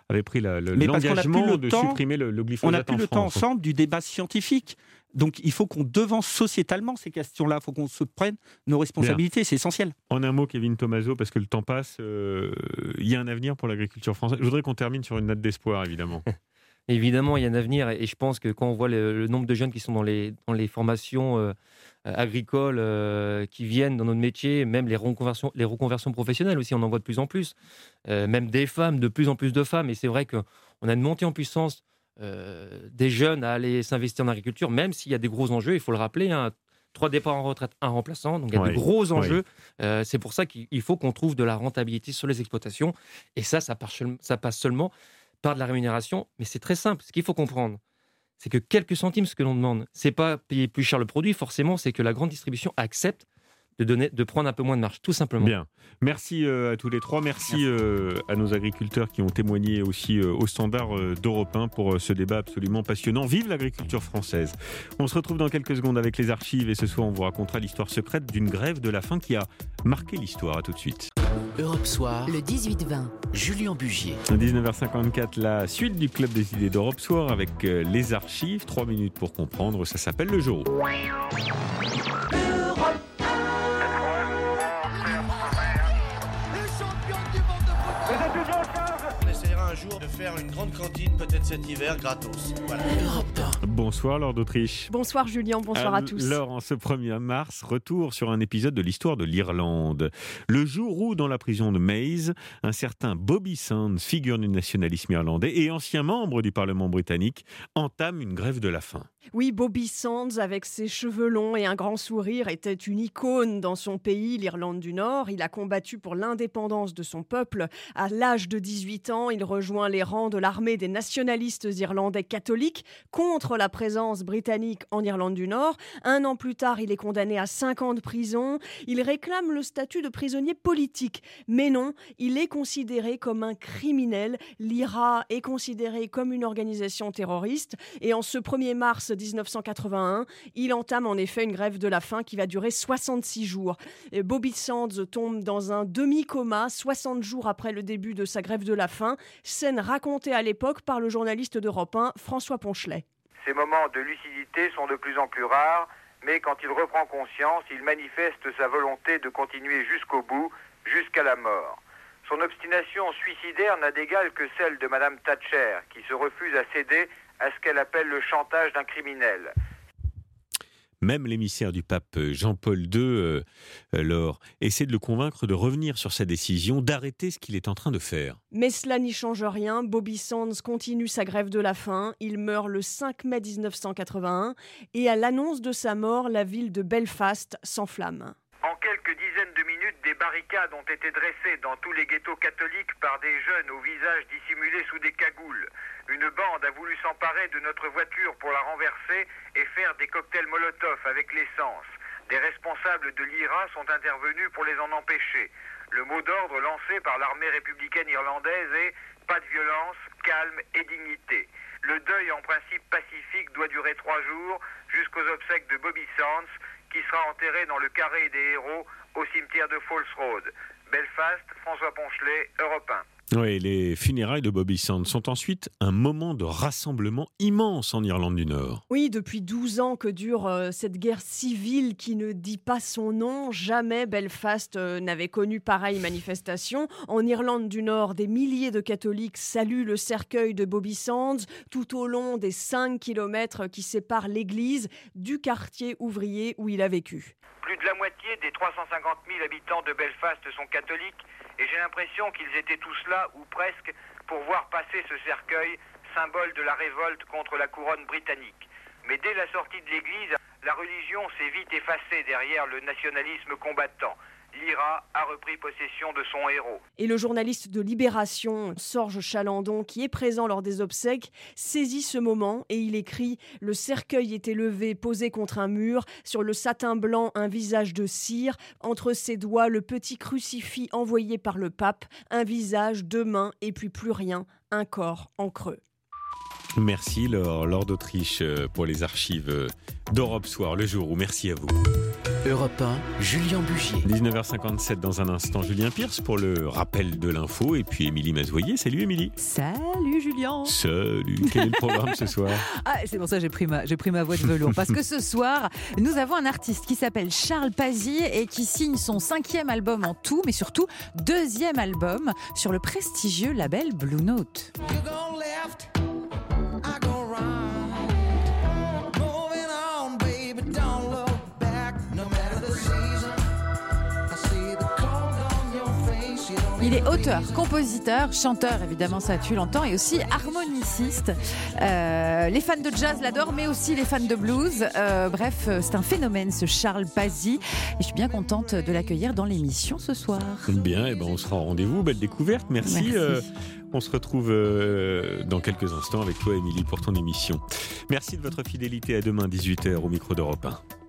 l'engagement de supprimer le glyphosate. On n'a plus le temps ensemble du débat scientifique. Donc il faut qu'on devance sociétalement ces questions-là, il faut qu'on se prenne nos responsabilités, c'est essentiel. En un mot, Kevin Tomaso, parce que le temps passe, il y a un avenir pour l'agriculture française. Je voudrais qu'on termine sur une note d'espoir, évidemment. Évidemment, il y a un avenir, et je pense que quand on voit le nombre de jeunes qui sont dans les formations agricoles, qui viennent dans notre métier, même les reconversions professionnelles aussi, on en voit de plus en plus, même des femmes, de plus en plus de femmes, et c'est vrai qu'on a une montée en puissance des jeunes à aller s'investir en agriculture, même s'il y a des gros enjeux, il faut le rappeler, 3 départs en retraite, 1 remplaçant, donc il y a des gros enjeux. C'est pour ça qu'il faut qu'on trouve de la rentabilité sur les exploitations, et ça passe seulement par de la rémunération, mais c'est très simple. Ce qu'il faut comprendre, c'est que quelques centimes, ce que l'on demande, c'est pas payer plus cher le produit, forcément, c'est que la grande distribution accepte de prendre un peu moins de marge, tout simplement. Bien. Merci à tous les trois. Merci à nos agriculteurs qui ont témoigné aussi au standard d'Europe 1 pour ce débat absolument passionnant. Vive l'agriculture française. On se retrouve dans quelques secondes avec les archives et ce soir, on vous racontera l'histoire secrète d'une grève de la faim qui a marqué l'histoire. À tout de suite. Europe Soir, le 18-20. Julien Bugier. 19h54, la suite du Club des idées d'Europe Soir avec les archives. 3 minutes pour comprendre, ça s'appelle le jour. On essaiera un jour de faire une grande cantine, peut-être cet hiver, gratos. Voilà. Bonsoir Laure d'Autriche. Bonsoir Julien, bonsoir à tous. Laure, en ce 1er mars, retour sur un épisode de l'histoire de l'Irlande. Le jour où, dans la prison de Maze, un certain Bobby Sands, figure du nationalisme irlandais et ancien membre du Parlement britannique, entame une grève de la faim. Oui, Bobby Sands, avec ses cheveux longs et un grand sourire, était une icône dans son pays, l'Irlande du Nord. Il a combattu pour l'indépendance de son peuple. À l'âge de 18 ans, il rejoint les rangs de l'armée des nationalistes irlandais catholiques contre la présence britannique en Irlande du Nord. 1 an plus tard, il est condamné à 5 ans de prison. Il réclame le statut de prisonnier politique. Mais non, il est considéré comme un criminel. L'IRA est considéré comme une organisation terroriste. Et en ce 1er mars 1981, il entame en effet une grève de la faim qui va durer 66 jours. Et Bobby Sands tombe dans un demi-coma 60 jours après le début de sa grève de la faim, scène racontée à l'époque par le journaliste d'Europe 1, François Ponchelet. Ces moments de lucidité sont de plus en plus rares, mais quand il reprend conscience, il manifeste sa volonté de continuer jusqu'au bout, jusqu'à la mort. Son obstination suicidaire n'a d'égal que celle de Madame Thatcher, qui se refuse à céder à ce qu'elle appelle le chantage d'un criminel. Même l'émissaire du pape Jean-Paul II, Laure, essaie de le convaincre de revenir sur sa décision, d'arrêter ce qu'il est en train de faire. Mais cela n'y change rien. Bobby Sands continue sa grève de la faim. Il meurt le 5 mai 1981 et à l'annonce de sa mort, la ville de Belfast s'enflamme. En quelques dizaines de minutes, des barricades ont été dressées dans tous les ghettos catholiques par des jeunes au visage dissimulé sous des cagoules. Une bande a voulu s'emparer de notre voiture pour la renverser et faire des cocktails Molotov avec l'essence. Des responsables de l'IRA sont intervenus pour les en empêcher. Le mot d'ordre lancé par l'armée républicaine irlandaise est « pas de violence, calme et dignité ». Le deuil en principe pacifique doit durer 3 jours jusqu'aux obsèques de Bobby Sands, qui sera enterré dans le carré des héros au cimetière de Falls Road. Belfast, François Ponchelet, Europe 1. Oui, les funérailles de Bobby Sands sont ensuite un moment de rassemblement immense en Irlande du Nord. Oui, depuis 12 ans que dure cette guerre civile qui ne dit pas son nom, jamais Belfast n'avait connu pareille manifestation. En Irlande du Nord, des milliers de catholiques saluent le cercueil de Bobby Sands tout au long des 5 kilomètres qui séparent l'église du quartier ouvrier où il a vécu. Plus de la moitié moitié des 350 000 habitants de Belfast sont catholiques et j'ai l'impression qu'ils étaient tous là, ou presque, pour voir passer ce cercueil, symbole de la révolte contre la couronne britannique. Mais dès la sortie de l'église, la religion s'est vite effacée derrière le nationalisme combattant. L'IRA a repris possession de son héros. Et le journaliste de Libération, Sorge Chalandon, qui est présent lors des obsèques, saisit ce moment et il écrit « Le cercueil était levé, posé contre un mur, sur le satin blanc un visage de cire, entre ses doigts le petit crucifix envoyé par le pape, un visage, 2 mains et puis plus rien, un corps en creux ». Merci Laure d'Autriche pour les archives d'Europe Soir, le jour où. Merci à vous. Europe 1, Julien Bugier. 19h57 dans un instant, Julien Pierce pour le rappel de l'info et puis Émilie Mazoyer. Salut Émilie. Salut Julien. Salut. Quel est le programme ce soir? C'est pour ça que j'ai pris ma voix de velours. Parce que ce soir, nous avons un artiste qui s'appelle Charles Pazzi et qui signe son 5e album en tout, mais surtout 2e album sur le prestigieux label Blue Note. Il est auteur, compositeur, chanteur, évidemment ça tu l'entends, et aussi harmoniciste. Les fans de jazz l'adorent, mais aussi les fans de blues. Bref, c'est un phénomène ce Charles Pazzi. Et je suis bien contente de l'accueillir dans l'émission ce soir. Bien, et on sera au rendez-vous. Belle découverte, merci. On se retrouve dans quelques instants avec toi Émilie pour ton émission. Merci de votre fidélité, à demain 18h au micro d'Europe 1.